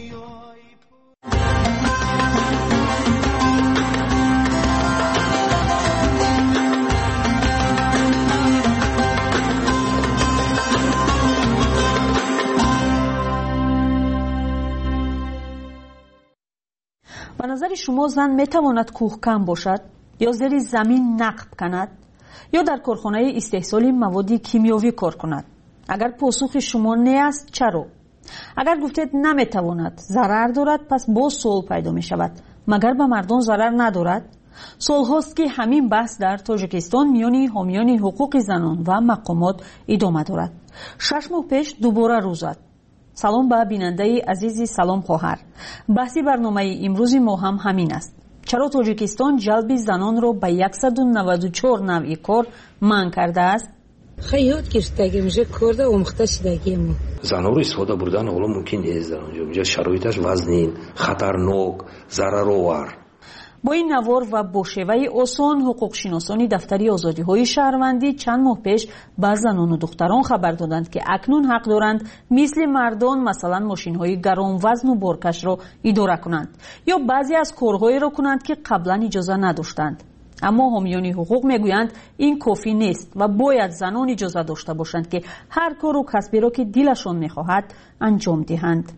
به نظر شما زن میتواند کوهکن باشد یا زیر زمین نقب کند یا در کارخانه استحصال مواد کیمیایی کار کند؟ اگر پاسخ شما نه است چرا؟ اگر گفتید نمیتواند، ضرر دارد، پس باز سوال پیدا می شود مگر به مردم ضرر ندارد؟ سال هاست که همین بحث در تاجیکستان میان حامیان حقوق زنان و مقامات ادامه دارد. 6 ماه پیش دوباره روز زد. سلام به بیننده عزیزی، سلام خواهر. بحثی برنامه امروز ما هم همین است. چرا تاجیکستان جلب زنان را به 194 نوع کار منع کرده است؟ خیلی گرفتگی میشه کرده اومخته شدگی ما زنها رو استفاده بردن حالا ممکن نیست در اونجا. میگه شرایطش وزنین، خطرناک، ضررآور. با این نوار و با شیوه آسان حقوق شناسان دفتری آزادی های شهروندی چند ماه پیش به زنان و دختران خبر دادند که اکنون حق دارند مثل مردان مثلا ماشین های گران وزن و بارکش را اداره کنند یا بعضی از کارهایی را کنند که قبلا اجازه نداشتند. اما حامیان حقوق میگویند این کافی نیست و باید زنان اجازه داشته باشند که هر کار و کسبی را که دلشان میخواهد انجام دهند.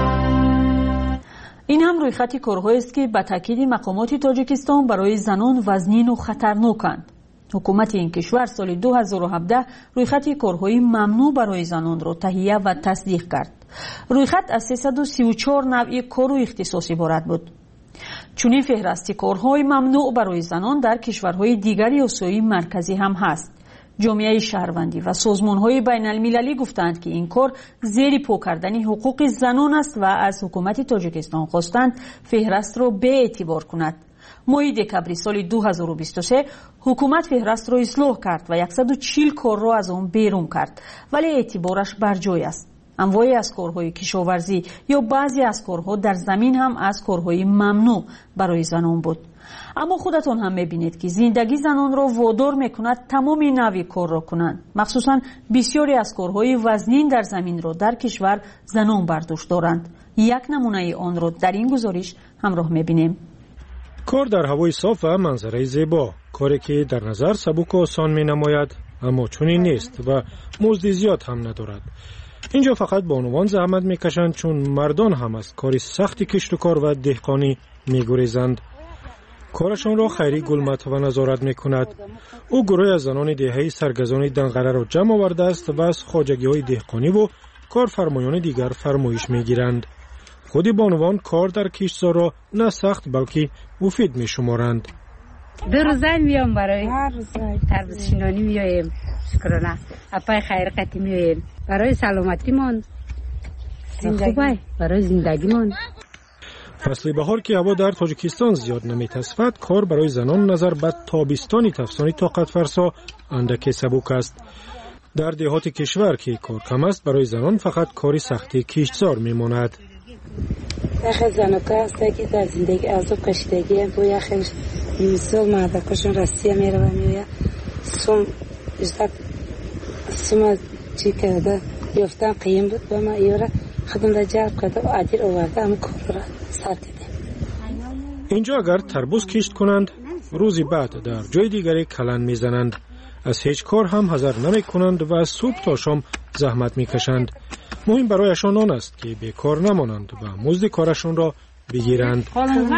این هم روی خط کارهایی است که به تاکید مقامات تاجیکستان برای زنان وزنین و خطرناکند. حکومت این کشور سال 2017 روی خط کارهای ممنوع برای زنان را تهیه و تصدیق کرد. روی خط از 334 نوع کار و اختصاص عبارت بود. چنین فهرست کارهای ممنوع برای زنان در کشورهای دیگر آسیای مرکزی هم هست. جامعه شهروندی و سازمان‌های بین‌المللی گفتند که این کار زیر پا کردن حقوق زنان است و از حکومت تاجیکستان خواستند فهرست را به اعتبار کند. ماه دکامبر سال 2023 حکومت فهرست را اصلاح کرد و 140 کار را از آن بیرون کرد، ولی اعتبارش بر جای است. انواعی از کارهای کشاورزی یا بعضی از کارها در زمین هم از کارهای ممنوع برای زنان بود. اما خودتون هم میبینید که زندگی زنان را وادار میکند تمام نوع کار را کنند. مخصوصا بسیاری از کارهای وزنین در زمین را در کشور زنان برداشت دارند. یک نمونه آن را در این گزارش همراه میبینیم. کار در هوای صاف و منظره زیبا، کاری که در نظر سبک و آسان مینماید اما چنین نیست و مزد زیاد هم ندارد. اینجا فقط با عنوان زحمت میکشند چون مردان هم از کار سخت کشت و کار و دهقانی میگریزند. کارشان را خیری گلمت و نظارت میکند. او گروه از زنان دهه‌ای سرگزان دنقره را جمع آورده است و از خواجگی‌های دهقانی و کارفرمایان دیگر فرمایش میگیرند. خود بانوان کار در کشتزار را نه سخت بلکه مفید میشمارند. دو روزه میام برای تربیت شینانی میایم، شکرانه اپای خیر قتی میایم برای سلامتیمان، خوبه برای زندگیمان. فصل بهار که هوا در تاجیکستان زیاد نمیتصفد، کار برای زنان نظر به تابستانی تفسانی طاقت فرسا اندک سبک است. در دهات کشور که کار کم است، برای زنان فقط کاری سختی کشتزار میماند. یخ زنکا هست که در زندگی عذاب کشیدگی با یخش یوسف مادرکشون راستی میره و میوه سوم چی کرده یفتن قیم بود با ما ایوره خودم را جلب کرده و عدیر آورده هم کار را سر دیده. اینجا اگر تربوز کشت کنند روزی بعد در جای دیگری کلن میزنند. از هیچ کار هم حذر نمی کنند و از صبح تا شام زحمت میکشند. مهم برایشان آن است که بیکار نمانند و مزد کارشان را بگیرند.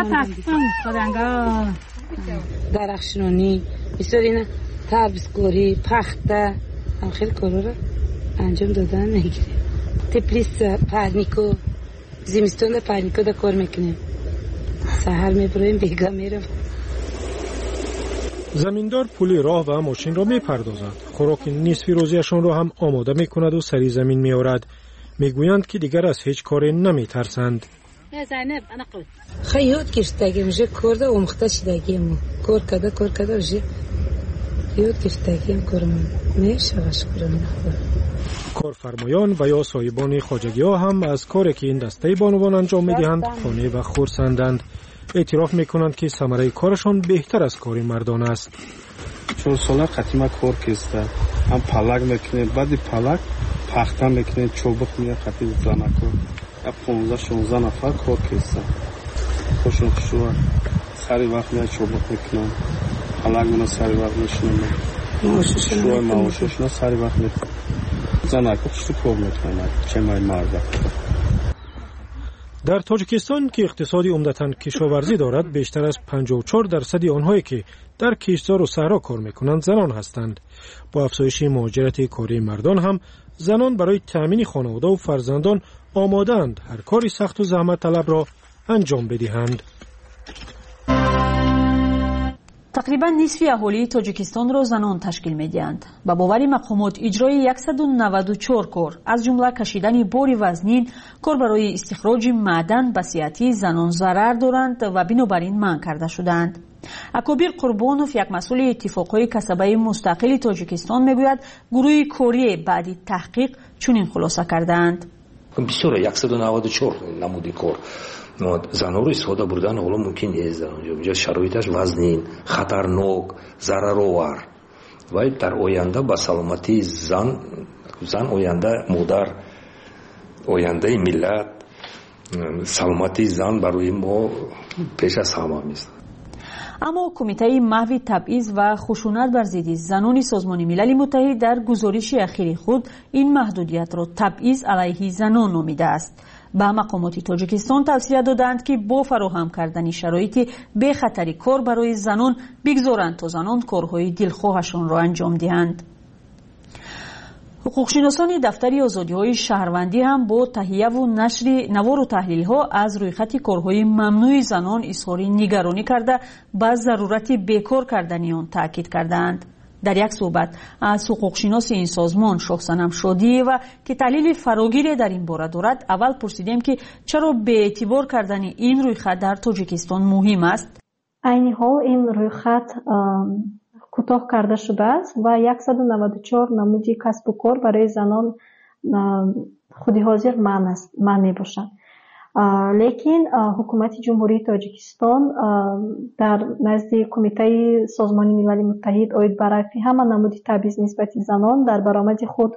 درخشانی بسیار اینه تربیزگوری پخته هم خیلی کارا را انجام دادن میگیریم. تپلیس پرنیکو زمستون پرنیکو دا کار میکنیم. سحر میبریم بیگا میرم. زمیندار پول راه و ماشین را میپردازد. خوراک نصف روزیشان را هم آماده میکند و سری زمین میآورد. میگویند که دیگر از هیچ کاری نمیترسند. خیلی کشتگی میشه کرده اومخته شدگیم کار کده میشه یاد کشتگیم کارم میشه شکرم کارفرمایان و یا صاحبان خواجگی ها هم از کاری که این دسته بانوان انجام میدهند خانه و خرسندند. اعتراف میکنند که ثمره کارشان بهتر از کار مردان است. 4 ساله قدیما کار کسته هم پلک میکنه بعد پلک پخته میکنه چوبک میاد قطعی زنکو 15-16 نفر کار کسته خوشون خوشون سری وقت میاد چوبک میکنن پلک منو سری وقت میشنم شوی معاششون سری وقت میکنن زنکو خوشون کار میکنن چه مای مرده. در تاجیکستان که اقتصادی عمدتاً کشاورزی دارد بیشتر از 54% آنهایی که در کشتزار و صحرا کار میکنند زنان هستند. با افزایش مهاجرت کاری مردان هم زنان برای تأمین خانواده و فرزندان آماده‌اند هر کاری سخت و زحمت طلب را انجام بدهند. تقریبا نصف اهالی تاجیکستان را زنان تشکیل می‌دهند. با باور مقامات اجرای 194 کار از جمله کشیدن بار وزنین، کار برای استخراج معدن به صحت زنان ضرر دارند و بنابراین منع کرده شدند. اکابر قربانوف یک مسئول اتفاقهای کسبه مستقل تاجیکستان میگوید گروه کاری بعد تحقیق چنین خلاصه کردند. بسیار 194 نمودی کار زنها رو استفاده بردن حالا ممکن نیست در اونجا شرایطش وزنین خطرناک ضررآور و در آینده با سلامتی زن آینده مادر آینده ملت سلامتی زن برای ما پیش از همه است. اما کمیته محو تبعیض و خشونت بر ضد زنان سازمان ملل متحد در گزارش اخیر خود این محدودیت را تبعیض علیه زنان نامیده است. به مقامات تاجیکستان توصیه دادند که با فراهم کردن شرایط بی خطری کار برای زنان بگذارند تا زنان کارهای دلخواهشان را انجام دهند. حقوقشناسان دفتر آزادی‌های شهروندی هم با تهیه و نشر نوار و تحلیل‌ها از رویخط کارهای ممنوع زنان اظهار نگرانی کرده به ضرورت بیکار کردن آن تاکید کردند. در یک صحبت از حقوقشناس این سازمان شاهصنم شادی و که تحلیل فراگیر در این باره دارد اول پرسیدیم که چرا به اعتبار کردن این رویخط در تاجیکستان مهم است. عین حال این رویخط کوتاه کرده شده است و 194 نمودی کسب و کار برای زنان خودی حاضر من می باشد. لیکن حکومت جمهوری تاجیکستان در نزد کمیته سازمان ملل متحد اوید برای همه نمودی تبعیض نسبت زنان در برآمد خود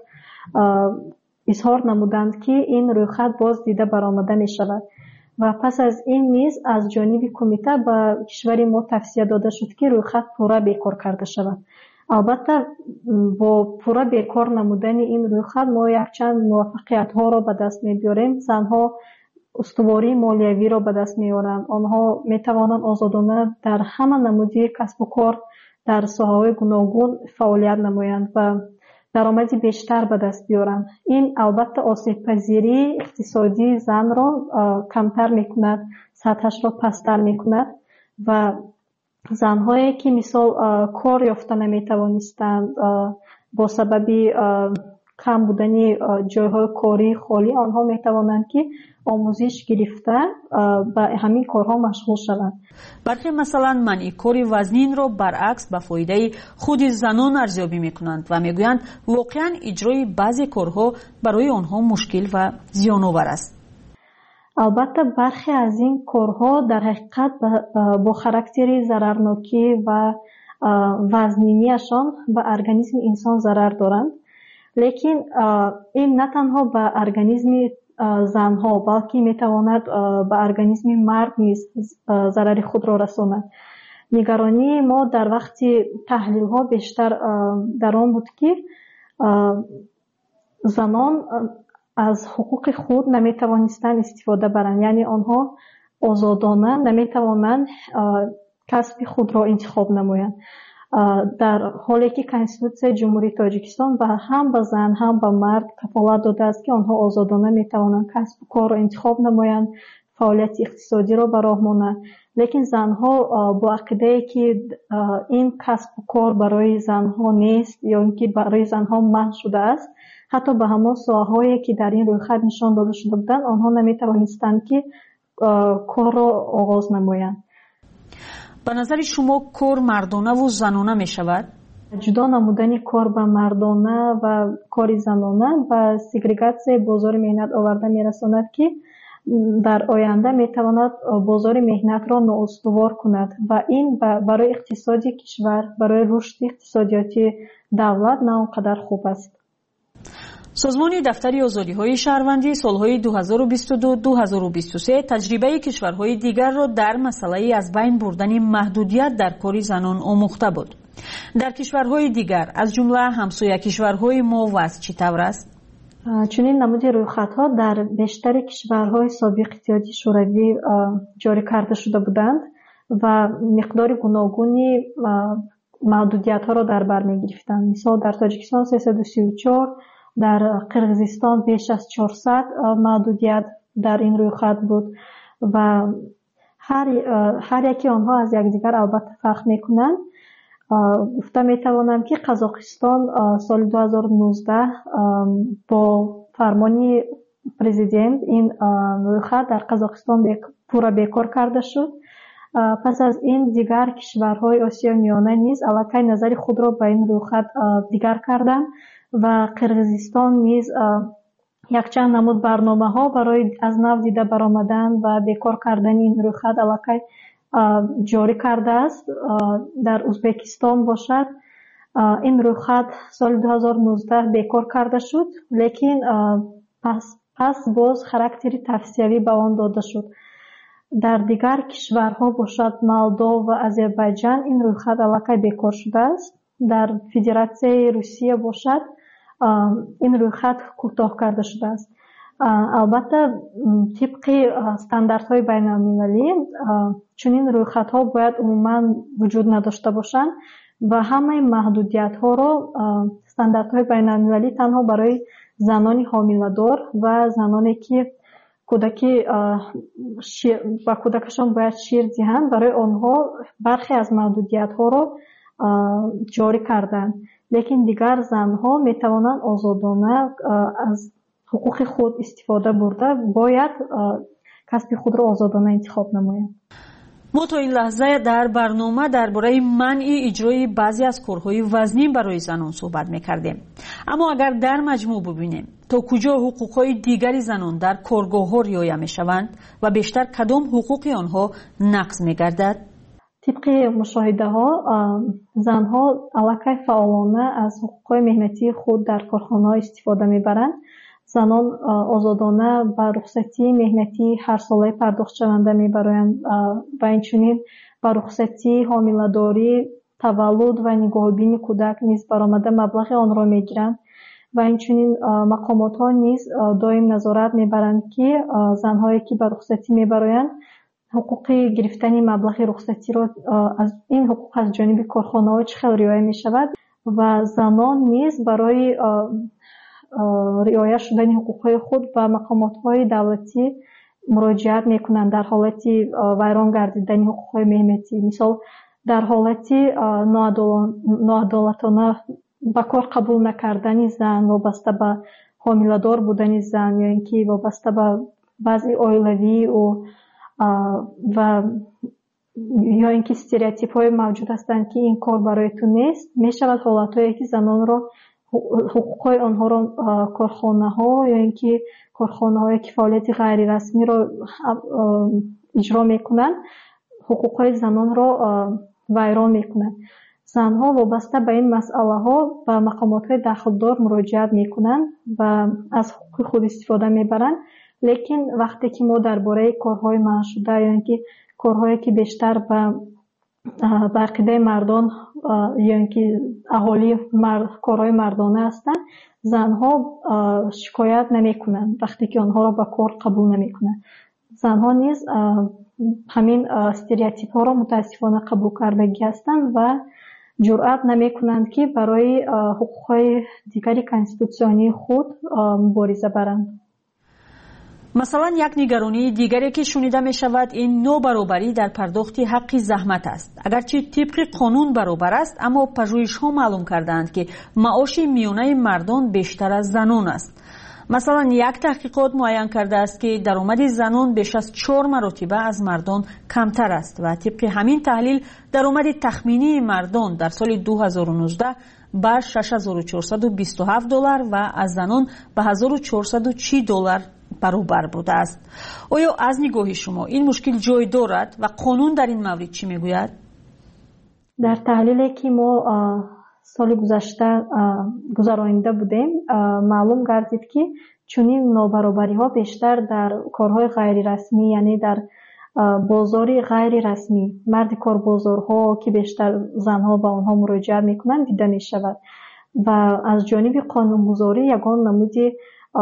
اظهار نمودند که این رویخط باز دیده برآمده می شود و پس از این نیز از جانب کمیته به کشور ما توصیه داده شد که رویخط پورا بیکار کرده شود. البته با پورا بیکار نمودن این رویخط ما یک چند موفقیت ها را به دست می بیاریم. زنها استواری مالیوی را به دست می آورند. آنها می توانند آزادانه در همه نمودی کسب و کار در ساحه‌های گوناگون فعالیت نمایند و درآمدی بیشتر به دست بیارند. این البته آسیب پذیری اقتصادی زن را کمتر میکند، سطحش را پستر میکند و زنهایی که مثال کار یافته نمیتوانستند با سبب کم بودن جایهای کاری خالی آنها میتوانند که آموزش گرفته به همین کارها مشغول شوند. برخی مثلا منع کار وزنین را برعکس به فایده خود زنان ارزیابی میکنند و میگویند واقعا اجرای بعضی کارها برای آنها مشکل و زیان‌آور است. البته برخی از این کارها در حقیقت با خاراکتر ضررناکی و وزنینیشان به ارگانیسم انسان ضرر دارند. لیکن این نه تنها به ارگانیسم زنها بلکه میتواند به ارگانیسم مرد نیز ضرر خود را رساند. نگرانی ما در وقت تحلیل ها بیشتر در آن بود که زنان از حقوق خود نمیتوانستند استفاده برند، یعنی آنها آزادانه نمیتوانند کسب خود را انتخاب نمایند، در حالی که کنستیتوسیون جمهوری تاجیکستان و هم به زن هم به مرد کفالت داده است که آنها آزادانه میتوانند کسب و کار را انتخاب نمایند، فعالیت اقتصادی را به راه مانند лекин занҳо бо ақидае ки ин касбу кор барои занҳо нест ё ин ки барои занҳо маҳв шудааст, ҳатто ба ҳамон соҳаҳое ки дар ин рӯйхат нишон дода шуда буданд, онҳо наметавонистанд ки корро оғоз намоянд. ба назари шумо кор мардонаву занона мешавад? ҷудо намудани кор ба мардона ва кори занона ба сегрегатсияи бозори меҳнат оварда мерасонад, ки дар оянда метавонад бозори меҳнатро ноустувор кунад ва ин барои иқтисоди кишвар, барои рушди иқтисодиёти давлат на он қадар хуб аст. созмони дафтари озодиҳои шаҳрвандӣ солҳои 2022-2023 таҷрибаи кишварҳои дигарро дар масъалаи аз байн бурдани маҳдудият дар кори занон омӯхта буд. дар кишварҳои дигар аз ҷумла ҳамсоя кишварҳои мо вазъ чӣ тавр аст? чунин намуди рӯйхатҳо дар бештари кишварҳои собиқи иттиҳоди шӯравӣ ҷорӣ карда шуда буданд ва миқдори гуногуни маҳдудиятҳоро дар бар мегирифтанд. мисол дар тоҷикистон 334, дар қирғизистон беш аз 400 маҳдудият дар ин рӯйхат буд ва ҳар яки онҳо аз якдигар албатта фарқ мекунанд. гуфта метавонам ки қазоқистон соли 2019 бо фармони президент ин рӯйхат дар қазоқистон пурра бекор карда шуд. пас аз ин дигар кишварҳои осиёи миёна низ аллакай назари худро ба ин рӯйхат дигар карданд ва қирғизистон низ якчанд намуд барномаҳо барои аз нав дида баромадан ва бекор кардани ин рӯйхат аллакай ҷорӣ кардааст. дар узбекистон бошад ин рӯйхат соли 2019 бекор карда шуд, лекин пас боз характери тавсиявӣ ба он дода шуд. дар дигар кишварҳо бошад Молдов ва Озербайҷан ин рӯйхат аллакай бекор шудааст. дар Федератсияи Русия бошад ин рӯйхат кӯтоҳ карда шудааст. албатта тибқи стандартҳои байналмилалӣ чунин рӯйхатҳо бояд умуман вуҷуд надошта бошанд ва ҳамаи маҳдудиятҳоро стандартҳои байналмилалӣ танҳо барои занони ҳомиладор ва заноне ки ба кӯдакашон бояд шир диҳанд, барои онҳо бархе аз маҳдудиятҳоро ҷорӣ карданд. лекин дигар занҳо метавонанд озодона аз ҳуқуқи худ истифода бурда бояд касби худро озодона интихоб намоянд. мо то ин лаҳза дар барнома дар бораи манъи иҷрои баъзе аз корҳои вазнин барои занон суҳбат мекардем. аммо агар дар маҷмӯъ бубинем то куҷо ҳуқуқҳои дигари занон дар коргоҳҳо риоя мешаванд ва бештар кадом ҳуқуқи онҳо нақз мегардад? тибқи мушоҳидаҳо занҳо аллакай фаъолона аз ҳуқуқҳои меҳнатии худ дар корхонаҳо истифода мебаранд. занон озодона ба рухсатии меҳнатии ҳарсолаи пардохтшаванда мебароянд ва инчунин ба рухсатии ҳомиладорӣ, таваллуд ва нигоҳубини кӯдак низ баромада маблағи онро мегиранд ва инчунин мақомотҳо низ доим назорат мебаранд ки занҳое ки ба рухсатӣ мебароянд ҳуқуқи гирифтани маблағи рухсатиро ин ҳуқуқ аз ҷониби корхонаҳо чӣ хел риоя мешавад ва занон низ барои риоя шудани ҳуқуқҳои худ ба мақомотҳои давлатӣ муроҷиат мекунанд дар ҳолати вайрон гардидани ҳуқуқҳои меҳнатӣ. мисол дар ҳолати ноадолатона ба кор қабул накардани зан вобаста ба ҳомиладор будани зан ё ин ки вобаста ба вазъи оилавӣ ва ё ин ки стереотипҳое мавҷуд ҳастанд ки ин кор барои ту нест, мешавад ҳолатҳое ки занонро ҳуқуқҳои онҳоро корхонаҳо ё ин ки корхонаҳое ки фаъолияти ғайрирасмиро иҷро мекунанд ҳуқуқҳои занонро вайрон мекунанд. занҳо вобаста ба ин масъалаҳо ба мақомотҳои дахлдор муроҷиат мекунанд ва аз ҳуқуқи худ истифода мебаранд. лекин вақте ки мо дар бораи корҳои манъшуда ё ин ки корҳое ки бештар ба ақидаи мардон ё ин ки аҳоли корҳои мардона ҳастанд, занҳо шикоят намекунанд вақте ки онҳоро ба кор қабул намекунанд. занҳо низ ҳамин стереотипҳоро мутаассифона қабул кардагӣ ҳастанд ва ҷуръат намекунанд ки барои ҳуқуқҳои дигари конститутсионии худ мубориза баранд. مثلا یک نگرانی دیگری که شنیده می شود این نابرابری در پرداخت حق زحمت است. اگرچه طبق قانون برابر است، اما پژوهش‌ها معلوم کردند که معاش میانه مردان بیشتر از زنان است. مثلا یک تحقیقات معین کرده است که درآمد زنان بیش از 4 مرتبه از مردان کمتر است و طبق همین تحلیل درآمد تخمینی مردان در سال 2019 بر $6,427 و از زنان به $1,430 برابر بوده است. آیا از نگاه شما این مشکل جای دارد و قانون در این مورد چی میگوید؟ در تحلیلی که ما سال گذشته گذرانیده بودیم معلوم گردید که چنین نابرابری ها بیشتر در کارهای غیر رسمی، یعنی در بازاری غیر رسمی، مرد کار بازارها که بیشتر زنها به آنها مراجعه میکنند دیده می شود و از جانب قانونگذاری یگان نمودی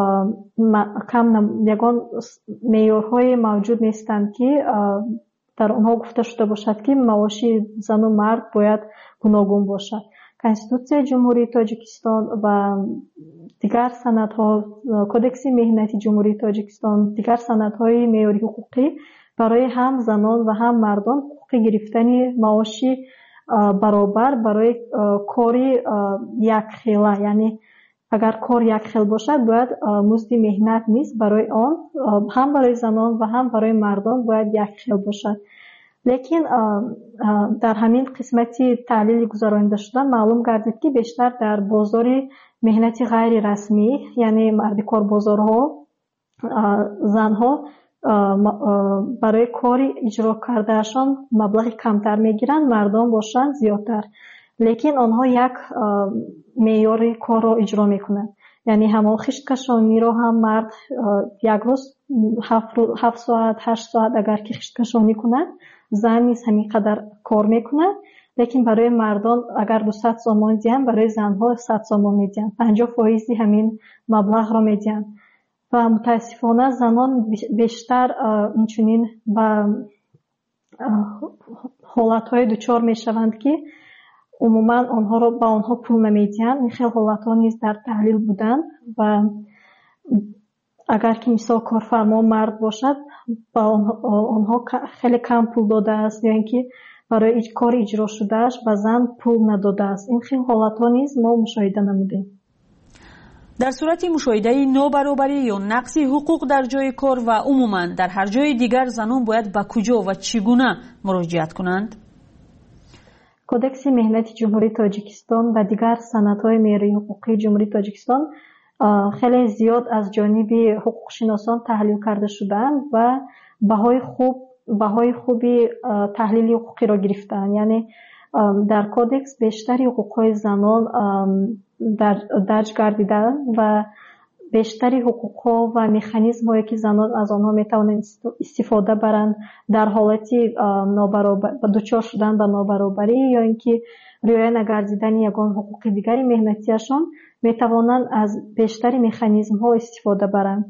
یگان معیارهای موجود نیستند که در آنها گفته شده باشد که معاش زن و مرد باید گوناگون باشد. کنستیتوسیای جمهوری تاجیکستان و دیگر سندها، کدکس مهنتی جمهوری تاجیکستان، دیگر سندهای معیاری حقوقی برای هم زنان و هم مردان حقوق گرفتن معاشی برابر برای کاری یک خیله، یعنی اگر کار یک خیل باشد باید مزد مهنت نیست برای آن هم برای زنان و هم برای مردان باید یک خیل باشد. لیکن در همین قسمتی تحلیل گذرانیده شده معلوم گردید که بیشتر در بازار مهنتی غیر رسمی، یعنی مرد کار بازارها، زنها برای کاری اجرا کردهشان مبلغ کمتر میگیرند، مردان باشند زیادتر، لیکن آنها یک معیار کار را اجرا میکنند. یعنی هم خشت کشانی را هم مرد یک روز 7 ساعت 8 ساعت اگر که خشت کشانی کنند، زن نیز همین قدر کار میکنند، لیکن برای مردان اگر 200 سوم میدهند برای زنها 100 سوم میدهند، 50% همین مبلغ را میدهند و متاسفانه زنان بیشتر اینچنین به حالتهای دچار میشوند که عموما آنها را به آنها پول نمیدهند. این خیلی حالتها نیز در تحلیل بودند و اگر که مثال کارفرما مرد باشد با آنها خیلی کم پول داده است یا اینکه برای کار اجرا شدهش به زن پول نداده است. این خیلی حالتها نیز ما مشاهده نمودیم. در صورت مشاهده نابرابری یا نقص حقوق در جای کار و عموما در هر جای دیگر زنان باید به کجا و چگونه مراجعت کنند؟ کدکس مهنتی جمهوری تاجیکستان و دیگر سندهای معیاری حقوقی جمهوری تاجیکستان خیلی زیاد از جانب حقوق شناسان تحلیل کرده شدند و بهای خوبی تحلیل حقوقی را گرفتند. یعنی در کدکس بیشتری حقوقهای زنان درج گردیدند و بیشتری حقوقها و مکانیزم هایی که زنان از آنها میتوانند استفاده برند در حالتی دچار شدن به نابرابری یا اینکه رعایت نگردیدن یگان حقوق دیگری مهنتیشان میتوانند از بیشتری مکانیزم ها استفاده برند.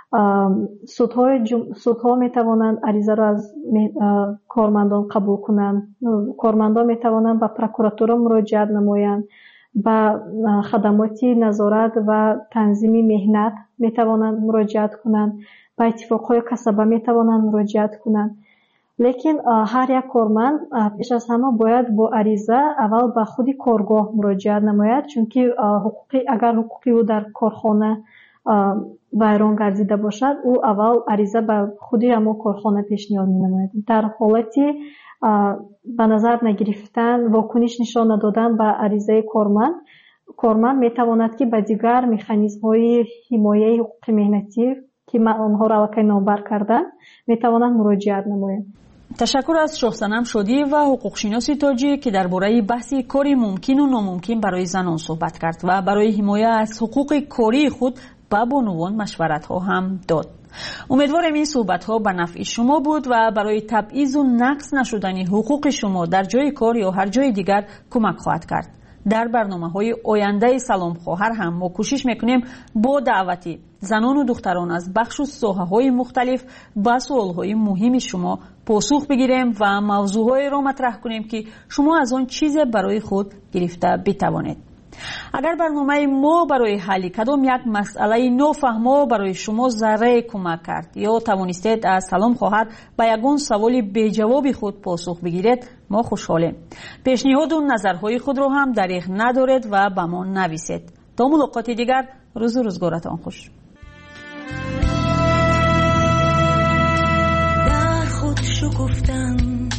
سودها میتوانند عریضه را از کارمندان قبول کنند، کارمندان میتوانند به پروکراتور مراجعه نمایند، با خدمات نظارت و تنظیم مهنت میتوانند مراجعت کنند، با اتفاقهای کسبه میتوانند مراجعت کنند. لیکن هر یک کارمند پیش از همه باید با عریضه اول به خود کارگاه مراجعت نماید، چون که اگر حقوقی او در کارخانه ویران گردیده باشد او اول عریضه به خود همون کارخانه پیشنهاد می نماید. در حالتی به نظر نگرفتن، واکنش نشان ندادن به عریضه کارمند میتواند که به دیگر مکانیزم های حمایه حقوق مهنتی که آنها را الکی نامبر کردن میتواند مراجعت نماید. تشکر از شاه صنم شادی و حقوق شناسی تاجیک که درباره بحث کاری ممکن و ناممکن برای زنان صحبت کرد و برای حمایت از حقوق کاری خود به بانوان مشورت ها هم داد. امیدوارم این صحبت ها به نفع شما بود و برای تبعیض و نقص نشدن حقوق شما در جای کار یا هر جای دیگر کمک خواهد کرد. در برنامه‌های آینده سلام خواهر هم ما کوشش میکنیم با دعوتی زنان و دختران از بخش و ساحه‌های مختلف به سوال‌های مهم شما پاسخ بگیریم و موضوعهایی را مطرح کنیم که شما از آن چیز برای خود گرفته بتوانید. اگر برنامه ما برای حل کدام یک مسئله نافهم برای شما ذره کمک کرد یا توانستید از سلام خواهر به یگان سوال بی جواب خود پاسخ بگیرید، ما خوشحالیم. پیشنهاد و نظرهای خود را هم دریغ ندارید و به ما نویسید. تا ملاقات دیگر، روز و روزگارتان خوش. در خود شکفتم،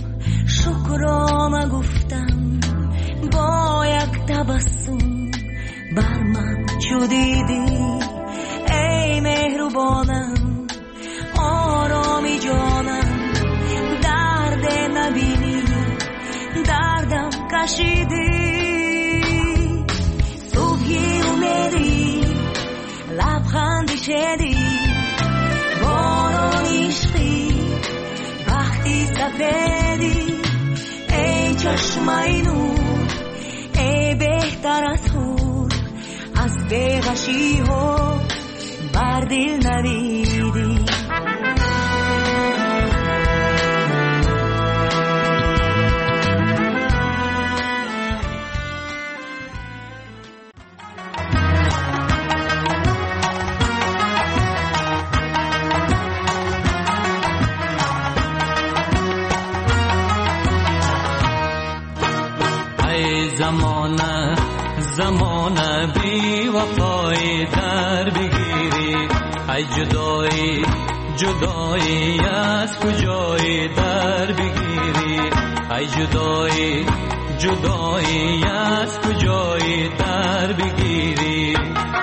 شکرام گفتم، با یک تبسم بر من چو دیدی ای مهربانم، آرامی جانم، درد نبینی دردم کشیدی، صبحی امیدی لبخندی شدی، باران عشقی وقتی سفیدی، ای چشمای نور، ای بهتر از حور، از بیغشی ها بر دل ندیدی. زمانه زمانه بی وفای در بگیری، ای جدایی جدایی از کجای در بگیری، ای جدایی جدایی از کجای در بگیری،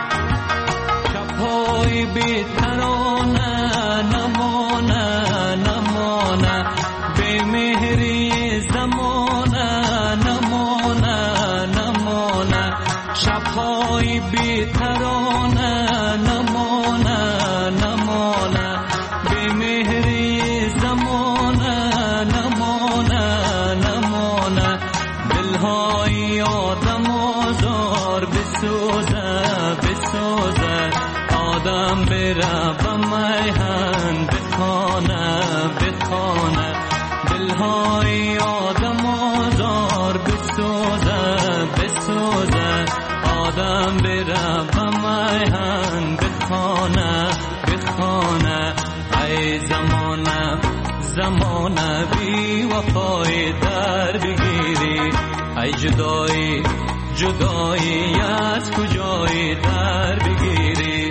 شبهای بی ترانه نمانه نمانه، بی مهری زمانه شبهای بی ترانه نمانه نمانه، بی مهری زمانه نمانه نمانه، دلهای آدم آزار بسوزه بسوزه، آدم بره به میهن بخانه بخانه، دلهای آدم آزار بسوزه بسوزه، آدم بره به میهن بخانه بخانه، ای زمانه زمانه بی وفای در بگیری، ای جدایی جدایی از کجای در بگیری.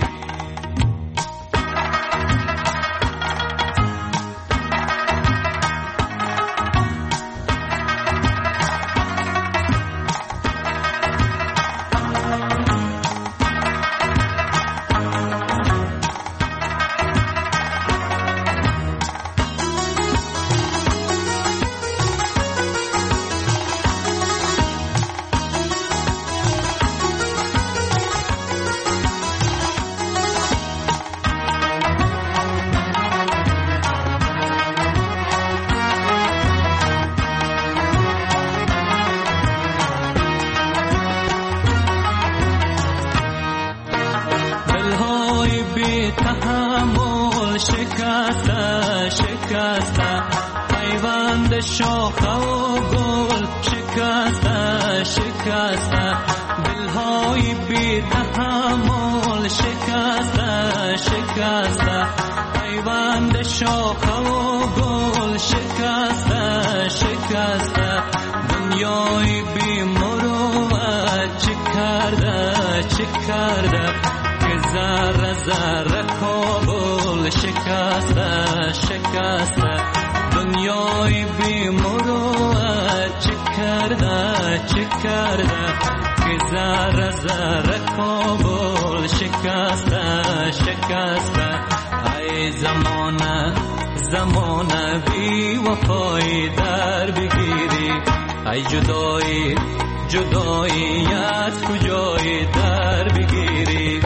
تحمل شکسته شکسته، پیوند شاخه و گل شکسته شکسته، دلهای بی تحمل شکسته شکسته، پیوند شاخه و گل شکسته شکسته، دنیای بی مروت چه کرده چه کرده، ذره ذره کابل شکسته شکسته، دنیای بی مروت چه کرده چه کرده، که ذره ذره کابل شکسته شکسته، ای زمانه زمانه بی وفای در بگیری، ای جدایی جدایی از کجای در بگیری.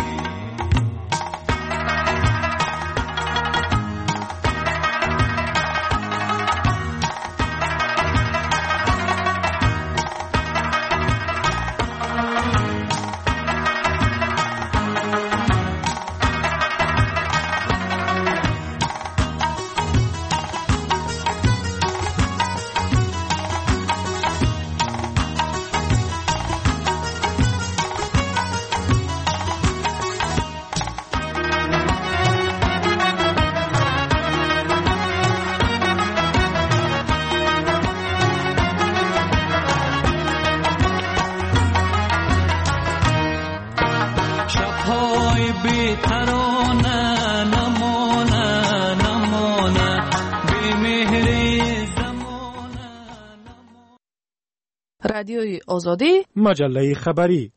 رادیوی آزادی، مجله خبری.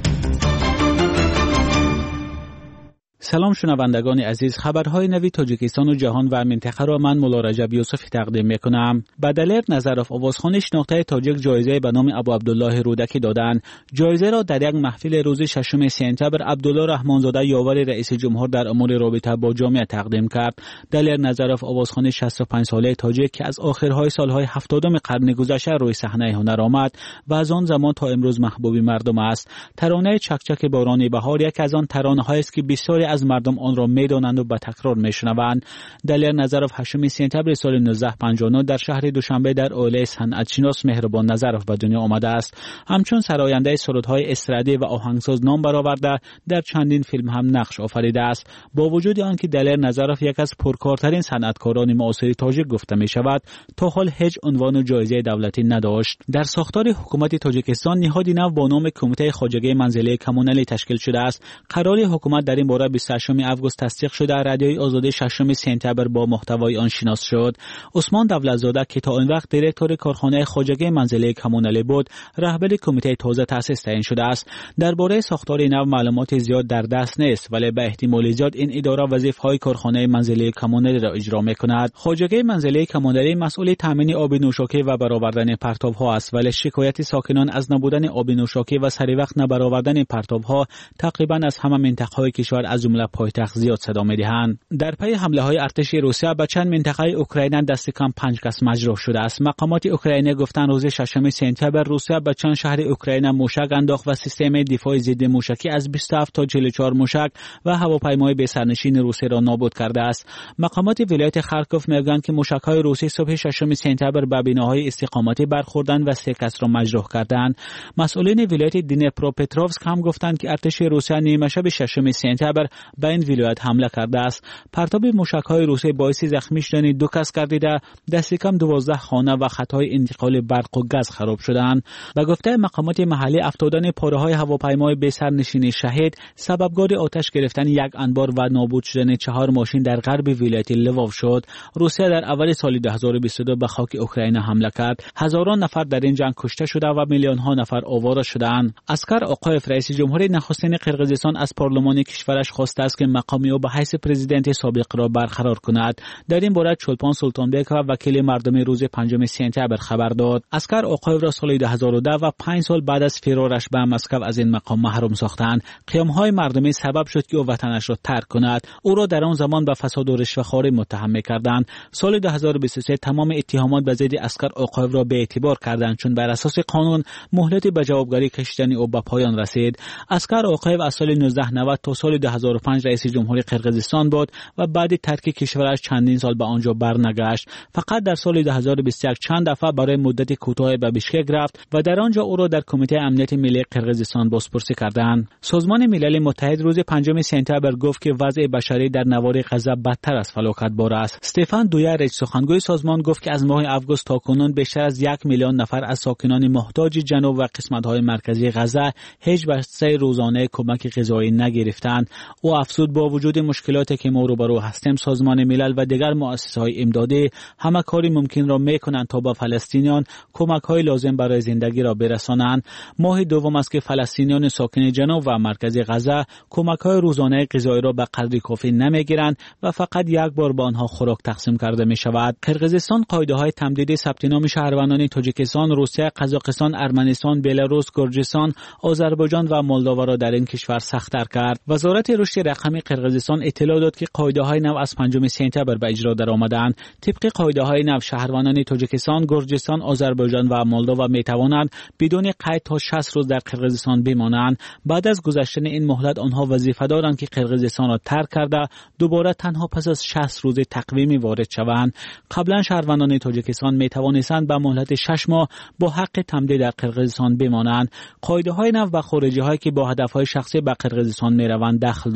سلام شنوندگان عزیز، خبرهای نوی تاجیکستان و جهان و منطقه را من مولا رجب یوسفی تقدیم میکنم. به دلیر نظرف آوازخوان شناخته تاجیک جایزه به نام ابو عبدالله رودکی دادند. جایزه را در یک محفل روز 6 سپتامبر عبدالله رحمانزاده یاور رئیس جمهور در امور رابطه با جامعه تقدیم کرد. دلیر نظرف آوازخوان 65 ساله تاجیک که از آخرهای سالهای 70 قرن گذشته روی صحنه هنر آمد و از آن زمان تا امروز محبوب مردم است. ترانه چکچک باران بهار یک از آن ترانه‌هایی است که بسیاری از مردم آن را میدانند و به تکرار میشنوند. دلیر نظرف 8 سپتامبر سال 1959 در شهر دوشنبه در اوله صنعتشناس مهربان نظرف به دنیا آمده است. همچون سراینده سرودهای استرادی و آهنگساز نام برآورده در چندین فیلم هم نقش آفریده است. با وجود آنکه دلیر نظرف یک از پرکارترین صنعتکاران معاصر تاجیک گفته می شود، تا حال هیچ عنوان و جایزه دولتی نداشت. در ساختار حکومت تاجیکستان نهادی نو با نام کمیته خواجگی منزله کمونالی تشکیل شده است. قرار حکومت در این باره 28 آگوست تصدیق شده. رادیوی آزادی 6 سپتامبر با محتوای آن شناس شد. عثمان دولتزاده که تا آن وقت دیرکتور کارخانه خواجگی منزله کمونالی بود، رهبر کمیته تازه تأسیس تعیین شده است. درباره ساختار نو معلومات زیاد در دست نیست، ولی به احتمال زیاد این اداره وظیفه‌های کارخانه منزله کمونالی را اجرا می‌کند. خواجگی منزله کمونالی مسئول تامین آب نوشاکی و برآوردن پرتاب‌ها است، ولی شکایت ساکنان از نبودن آب نوشاکی و سری وقت نبرآوردن پرتاب‌ها تقریباً از همه منطقه‌های کشور از جمله پایتخت زیاد صدا می‌دهند. در پی حمله‌های ارتش روسیه به چند منطقه اوکراین دست کم 5 کس مجروح شده است. مقامات اوکراینی گفتند روز 6 سپتامبر روسیه به چند شهر اوکراین موشک انداخت و سیستم دفاع ضد موشکی از 27 تا 44 موشک و هواپیمای بی سرنشین روسی را نابود کرده است. مقامات ولایت خارکوف میگویند که موشک‌های روسی صبح 6 سپتامبر به بناهای استقامتی برخوردند و 3 کس را مجروح کردند. مسئولین ولایت دنیپروپتروفسک هم گفتند که ارتش روسیه نیمه شب 6 سپتامبر به این ولایت حمله کرده است. پرتاب موشک‌های روسی باعث زخمی شدن 2 کس گردیده، دست کم 12 خانه و خطهای انتقال برق و گاز خراب شدند. به گفته مقامات محلی افتادن پاره‌های هواپیمای بی سرنشین شهید سببگار آتش گرفتن یک انبار و نابود شدن 4 ماشین در غرب ولایت لوو شد. روسیه در اول سال 2022 به خاک اوکراین حمله کرد. هزاران نفر در این جنگ کشته شده و میلیون‌ها نفر آواره شدند. اسکر آقایف رئیس جمهور نخستین قرقیزستان از پارلمان کشورش خواسته است که مقامی او به حیث پرزیدنت سابق را برقرار کند. در این باره چولپان سلطانبک و وکیل مردم روز 5 سپتامبر خبر داد. اسکر آقایف را سال 2010 و 5 سال بعد از فرارش به مسکو از این مقام محروم ساختند. قیام‌های مردمی سبب شد که او وطنش را ترک کند. او را در آن زمان به فساد و رشوه‌خواری متهم می‌کردند. سال 2023 تمام اتهامات به ضد اسکر آقایف را به اعتبار کردند، چون بر اساس قانون مهلت به جوابگویی کشیدن او به پایان رسید. اسکر آقایف از سال 1990 تا سال 2005 رئیس جمهور قرقیزستان بود و بعد ترک کشورش چندین سال به آنجا برنگشت. فقط در سال 2021 چند دفعه برای مدت کوتاهی به بیشکک رفت و در آنجا او را در کمیته امنیت ملی قرقیزستان بازپرسی کردند. سازمان ملل متحد روز 5 سپتامبر گفت که وضع بشری در نوار غزه بدتر از فلاکت بار است. استفان دویارچ سخنگوی سازمان گفت که از ماه آگوست تا کنون بیشتر از 1 میلیون نفر از ساکنان محتاج جنوب و قسمت‌های مرکزی غزه هیچ بسته روزانه کمک غذایی نگرفتند. او افزود با وجود مشکلاتی که ما روبرو هستیم، سازمان ملل و دیگر مؤسسه‌های امدادی همه کاری ممکن را می‌کنند تا به فلسطینیان کمک‌های لازم برای زندگی را برسانند. ماه دوم است که فلسطینیان ساکن جنوب و مرکز غزه کمک‌های روزانه غذایی را به قدری کافی نمی‌گیرند و فقط یک بار به آنها خوراک تقسیم کرده می‌شود. قرقیزستان قاعده‌های تمدید ثبت نام شهروندان تاجیکستان، روسیه، قزاقستان، ارمنستان، بلاروس، گرجستان، آذربایجان و مولداوا را در این کشور سخت‌تر کرد. وزارت رشد رقمی قرقیزستان اطلاع داد که قاعده‌های نو از 5 سپتامبر به اجرا درآمدند. طبق قاعده‌های نو شهروندان تاجیکستان، گرجستان، آذربایجان و مولداوا می‌توانند بدون قید تا 60 روز در قرقیزستان بمانند. بعد از گذشتن این مهلت آنها وظیفه دارند که قرقیزستان را ترک کرده دوباره تنها پس از 60 روز تقویمی وارد شوند. قبلا شهروندان تاجیکستان می‌توانستند به مهلت 6 ماه با حق تمدید در قرقیزستان بمانند. قاعده‌های نو به خارجی‌هایی که با هدف‌های شخصی به قرقیزستان می‌روند دخل دارد.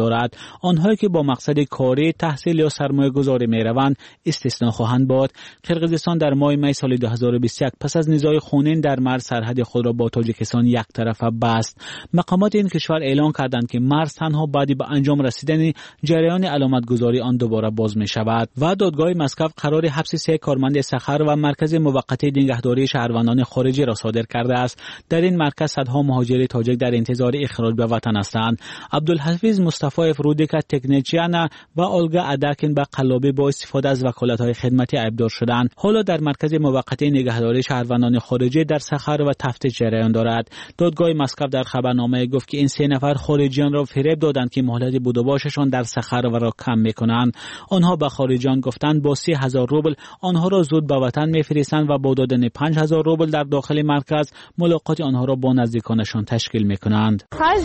دارد. آنهایی که با مقصد کاری، تحصیل یا سرمایه گذاری می روند استثنا خواهند بود. قرقیزستان در ماه می سال 2021 پس از نزاع خونین در مرز سرحد خود را با تاجیکستان یک طرفه بست. مقامات این کشور اعلان کردند که مرز تنها بعد به انجام رسیدن جریان علامت گذاری آن دوباره باز می شود و دادگاه مسکو قرار حبس 3 کارمند سخر و مرکز موقتی نگهداری شهروندان خارجی را صادر کرده است. در این مرکز صدها مهاجر تاجیک در انتظار اخراج به وطن هستند. عبدالحفیظ مصطفی فرودیک تکنیچیان و اولگا اداکین به قلابی با استفاده از وکالت‌های خدمتی عیبدار شدند. حالا در مرکز موقتی نگهداری شهروندان خارجی در سخر و تفتیش جریان دارد. دادگاه مسکو در خبرنامه گفت که این 3 نفر خارجیان را فریب دادند که مهلت بود و باششان در سخر و را کم میکنند. آنها به خارجیان گفتند با 30,000 روبل آنها را زود به وطن میفرستند و با دادن 5,000 روبل در داخل مرکز ملاقات آنها را با نزدیکانشان تشکیل میکنند.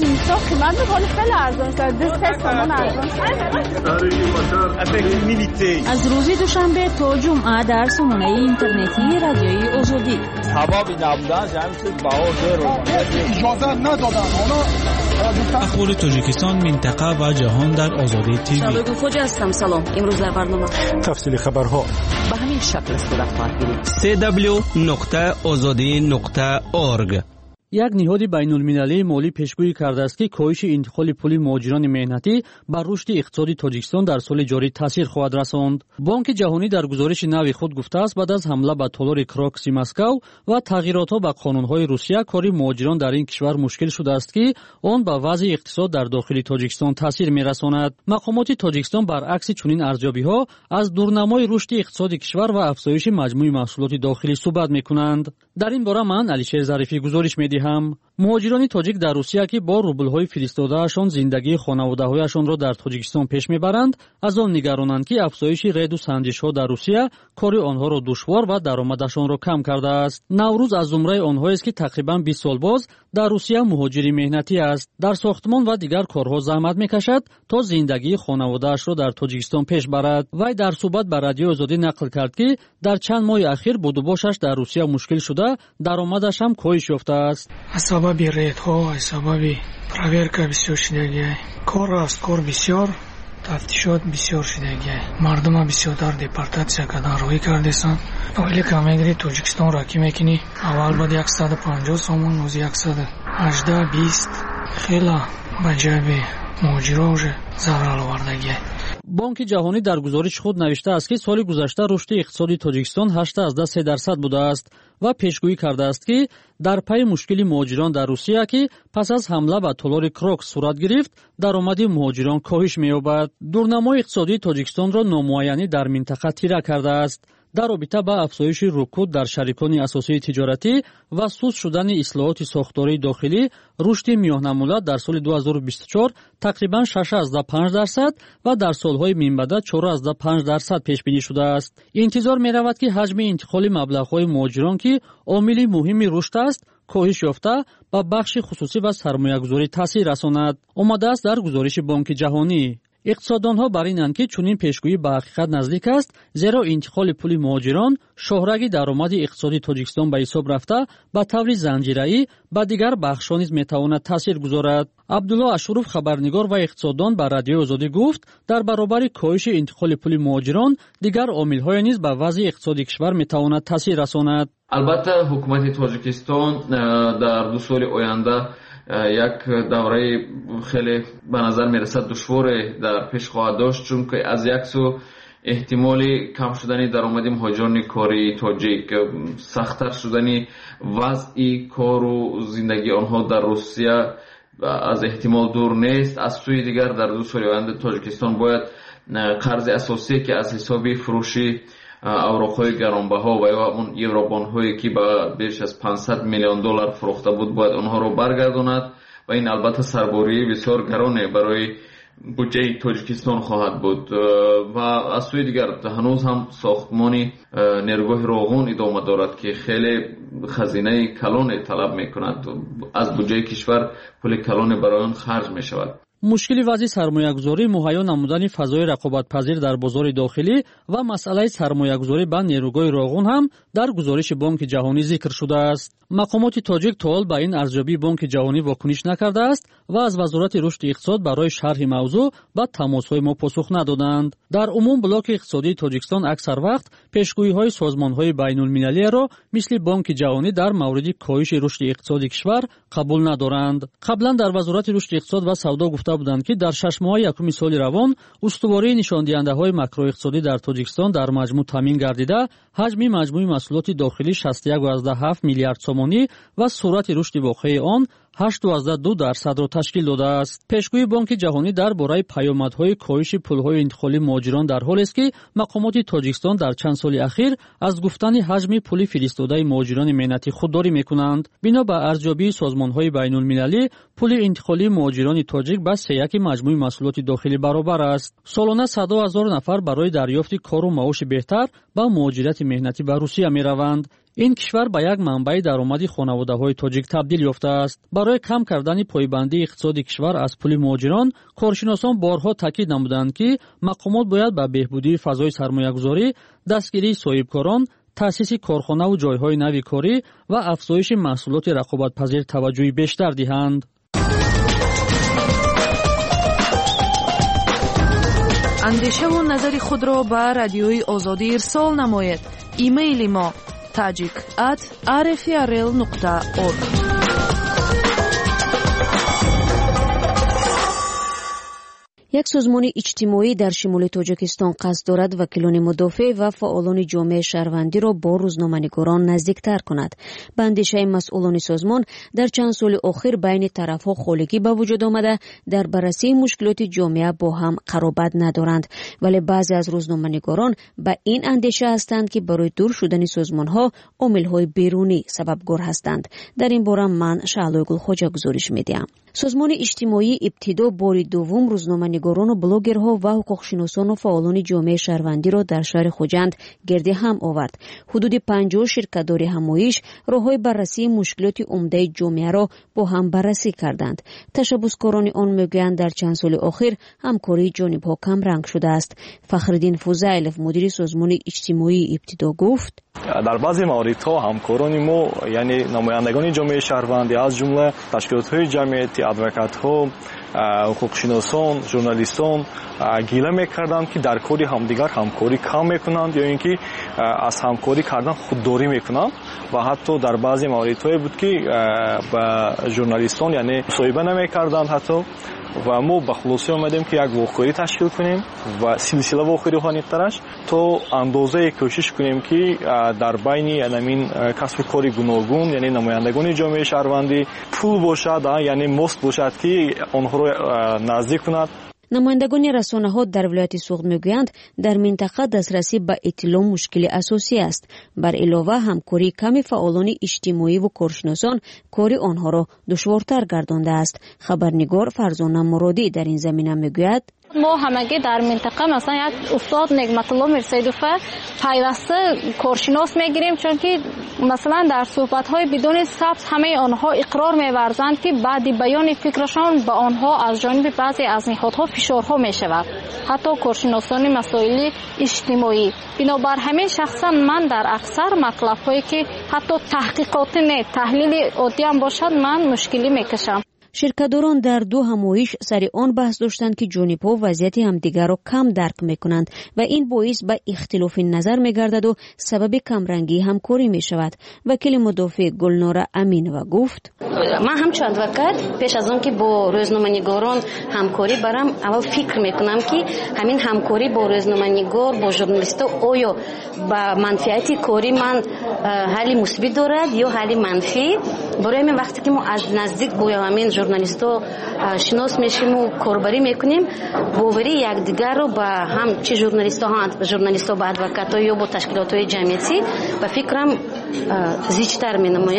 از روز دوشنبه تا جمعه در سامانه اینترنتی رادیوی آزادی اخبار تاجیکستان، منطقه و جهان در آزادی تیوی. شبکه خوج هستم. سلام. امروز در برنامه تفصیل خبرها به همین شکل صورت خواهد گرفت. www.azadi.org یک نهاد بین‌المللی مالی پیشگویی کرده است که کاهش انتقال پول مهاجران مهنتی بر رشد اقتصادی تاجیکستان در سال جاری تاثیر خواهد رساند. بانک جهانی در گزارش نوی خود گفته است بعد از حمله به تالار کراکسی مسکو و تغییرات به قانون‌های روسیه کاری مهاجران در این کشور مشکل شده است که آن به وضع اقتصاد در داخل تاجیکستان تاثیر می‌رساند. مقامات تاجیکستان برعکس چنین ارزیابی‌ها از دورنمای رشد اقتصادی کشور و افزایش مجموع محصولات داخلی صحبت می‌کنند. در این باره من علیشیر ظریفی گزارش می‌دهم. مهاجران تاجیک در روسیه که با روبل‌های فرستاده‌شان زندگی خانواده‌هایشان را در تاجیکستان پیش می‌برند، از آن نگرانند که افزایش رید و سنجش‌ها در روسیه کار آنها را دشوار و درآمدشان را کم کرده است. نوروز از زمره آنهایی است که تقریباً 20 سال باز در روسیه مهاجر مهنتی است. در ساختمان و دیگر کارها زحمت می‌کشد تا زندگی خانواده‌اش را در تاجیکستان پیش برد. وی در صحبت با رادیو آزادی نقل کرد که در چند ماه اخیر بود و باشش در روسیه مشکل شده، درآمدش هم کاهش یافته است. سبب ریدها، سبب проверка بسیار شدگی، کار است، کار بسیار، تفتیشات بسیار شدگی، مردم بسیار در دیپارتاسیا کردن روی کردیسان. ولی که میگری تاجیکستان را کی میکنی؟ اول بعد 150 سومون، روز 118 20 خیلی بجای مهاجرا уже ضرر آوردگی. بانک جهانی در گزارش خود نوشته است که سال گذشته رشد اقتصادی تاجیکستان 8.3% بوده است و پیشگویی کرده است که در پی مشکل مهاجران در روسیه که پس از حمله به تالار کراکس صورت گرفت، درآمد مهاجران کاهش می‌یابد. دورنمای اقتصادی تاجیکستان را نامعینی در منطقه تیره کرده است. در رابطه با افزایش رکود در شریکان اساسی تجارتی و سست شدن اصلاحات ساختاری داخلی، رشد میانمولت در سال 2024 تقریباً 6.5% و در سالهای منبعد 4.5% پیش بینی شده است. انتظار می‌رود که حجم انتقال مبلغ‌های مهاجران که عامل مهمی رشد است، کاهش یافته و بخش خصوصی و سرمایه‌گذاری تاثیر رساند. آمده است در گزارش بانک جهانی. اقتصاددانها بر اینند که چنین پیشگویی به حقیقت نزدیک است، زیرا انتقال پول مهاجران شاهرگ درآمد اقتصادی تاجیکستان به حساب رفته به طور زنجیره‌ای به دیگر بخش‌ها نیز می‌تواند تاثیر گذارد. عبدالله اشروف خبرنگار و اقتصاددان به رادیو آزادی گفت در برابر کاهش انتقال پول مهاجران دیگر عامل‌های نیز به وضع اقتصادی کشور می‌تواند تاثیر رساند. البته حکومت تاجیکستان در 2 سال آینده یک دوره خیلی به نظر میرسد دشوار در پیش خواهد داشت، چون که از یک سو احتمال کم شدن درآمد مهاجران کاری تاجیک، سخت‌تر شدن وضع کار و زندگی آنها در روسیه از احتمال دور نیست. از سوی دیگر در 2 سال آینده تاجیکستان باید قرض اساسی که از حساب فروشی اوراق‌های گرانبها و یا اون یورابان‌هایی که با بیش از 500 میلیون دلار فروخته بود باید آنها رو برگرداند و این البته سرباری بسیار گرانه برای بودجه تاجیکستان خواهد بود. و از سوی دیگر هنوز هم ساختمان نیروگاه راغون ادامه دارد که خیلی خزینه کلان طلب می‌کند. از بودجه کشور پول کلان برای آن خرج می‌شود. мушкили вазъи сармоягузорӣ муҳайё намудани фазои рақобатпазир дар бозори дохилӣ ва масъалаи сармоягузорӣ ба нерӯгоҳи роғун ҳам дар гузориши Бонки ҷаҳонӣ зикр шудааст. мақомоти тоҷик то ҳол ба ин арзёбии Бонки ҷаҳонӣ вокуниш накардааст ва аз Вазорати рушди иқтисод барои шарҳи мавзӯъ ба тамосҳои мо посух надоданд. дар умум блоки иқтисодии Тоҷикистон аксар вақт пешгӯиҳои созмонҳои байнулмилалиеро мисли Бонки ҷаҳонӣ дар мавриди коҳиши рушди иқтисоди кишвар қабул надоранд. қаблан дар Вазорати рушди иқтисод ва савдо гуфта буданд ки дар 6 моҳи якуми соли равон устувории нишондиҳандаҳои макроиқтисодӣ дар Тоҷикистон дар маҷмӯъ таъмин гардида ҳаҷми маҷмӯи маҳсулоти дохилӣ 61.7 миллиард сомонӣ ва суръати рушди воқеии он 8.2% ташкил додааст. пешгӯи Бонки ҷаҳонӣ дар бораи паёмадҳои коҳиши пулҳои интиқолии муҳоҷирон дар ҳолест ки мақомоти Тоҷикистон дар чанд соли ахир аз гуфтани ҳаҷми пули фиристодаи муҳоҷирони меҳнатӣ худдорӣ мекунанд. бино ба арзёбии созмонҳои байнулмилалӣ пули интиқолии муҳоҷирони тоҷик ба 3/1 маҷмӯи маҳсулоти дохилӣ баробар аст. солона 100,000 нафар барои дарёфти кору маоши беҳтар ба муҳоҷирати меҳнатӣ ба Русия мераванд. ин кишвар ба як манбаи даромади хонаводаҳои тоҷик табдил ёфтааст. барои кам кардани пойбандии иқтисоди кишвар аз пули муҳоҷирон, коршиносон борҳо таъкид намуданд ки мақомот бояд ба беҳбудии фазои сармоягузорӣ, дастгирии соҳибкорон, таъсиси корхонаву ҷойҳои нави корӣ ва афзоиши маҳсулоти рақобатпазир таваҷҷӯҳи бештар диҳанд. андешаву назари худро ба радиои озодӣ ирсол намоед. имейли мо tajik@rfrl.org. як созмони иҷтимоӣ дар шимоли Тоҷикистон қасд дорад вакилони мудофиъ ва фаъолони ҷомеаи шаҳрвандиро бо рӯзноманигорон наздиктар кунад. ба андешаи масъулони созмон дар чанд соли охир байни тарафҳо холигӣ ба вуҷуд омада, дар баррасии мушкилоти ҷомеа бо ҳам қаробат надоранд, вале баъзе аз рӯзноманигорон ба ин андеша ҳастанд ки барои дур шудани созмонҳо омилҳои берунӣ сабабгор ҳастанд. дар ин бора ман Шаълои Гулхоҷа гузориш медиҳам. созмони иҷтимоӣ ибтидо бори дуввум рӯзноманигорону блогерҳо ва ҳуқуқшиносону фаъолони ҷомеаи шаҳрвандиро дар шаҳри Хуҷанд гирди ҳам овард. ҳудуди 50 ширкатдори ҳамоиш роҳҳои баррасии мушкилоти умдаи ҷомеаро бо ҳам баррасӣ карданд. ташаббускорони он мегӯянд дар чанд соли охир ҳамкории ҷонибҳо камранг шудааст. Фахриддин Фузайлов, мудири созмони иҷтимоии ибтидо гуфт: дар баъзе мавридҳо ҳамкорони мо, яъне намояндагони ҷомеаи шаҳрвандӣ аз ҷумла ташкилотҳои ҷамъияти адвокатҳо, ҳуқуқшиносон, журналистон гила мекарданд ки дар кори ҳамдигар ҳамкорӣ кам мекунанд ё ин ки аз ҳамкорӣ кардан худдорӣ мекунанд ва ҳатто дар баъзе мавридҳое буд ки ба журналистон яъне мусоҳиба намекарданд ҳатто ва мо ба хулоса омадем ки як воқеӣ ташкил кунем ва силсила воқеиҳониттараш то андозае кӯшиш кунем ки дар байни ин касбу кори гуногун, яъне намояндагони ҷомеаи шаҳрвандӣ пул бошад, яъне мост бошад ки онҳоро наздик кунад. намояндагони расонаҳо дар вилояти Суғд мегӯянд, дар минтақа дастрасӣ ба иттилоъ мушкили асосӣ аст. бар илова ҳамкории ками фаъолони иҷтимоиву коршиносон кори онҳоро душвортар гардондааст. хабарнигор Фарзона Муродӣ дар ин замина мегӯяд: ما همگی در منطقه مثلا یک استاد نعمت‌الله میرسیدوفه پیوسته کارشناس میگیریم، چون که مثلا در صحبت‌های بدون ثبت همه آنها اقرار می‌ورزند که بعد بیان فکرشان به آنها از جانب بعضی از نهادها فشارها می‌شود، حتی کارشناسان مسائل اجتماعی. بنابر همین شخصا من در اکثر مطلب‌هایی که حتی تحقیقاتی نه تحلیل عادی هم باشد من مشکلی می‌کشم. ширкатдорон дар ду ҳамоиш сари он баҳс доштанд ки ҷонибҳо вазъияти ҳамдигарро кам дарк мекунанд ва ин боис ба ихтилофи назар мегардаду сабаби камрангии ҳамкорӣ мешавад. вакили мудофиъ Гулнора Аминова гуфт: ман ҳамчун адвокат пеш аз он ки бо рӯзноманигорон ҳамкорӣ барам, аввал фикр мекунам ки ҳамин ҳамкорӣ бо рӯзноманигор, бо журналистҳо оё ба манфиати кори ман ҳалли мусбит дорад ё ҳалли манфӣ. барои ҳамин вақте ки мо аз наздик бо ҳамин журналистҳо шинос мешавем و کاربری میکنیم، باوری یکدیگر رو با هم چه ژورنالیست‌ها با ادوکات‌ها یا با تشکیلات‌های جمعیتی و فکرم زیادتر می‌نماید.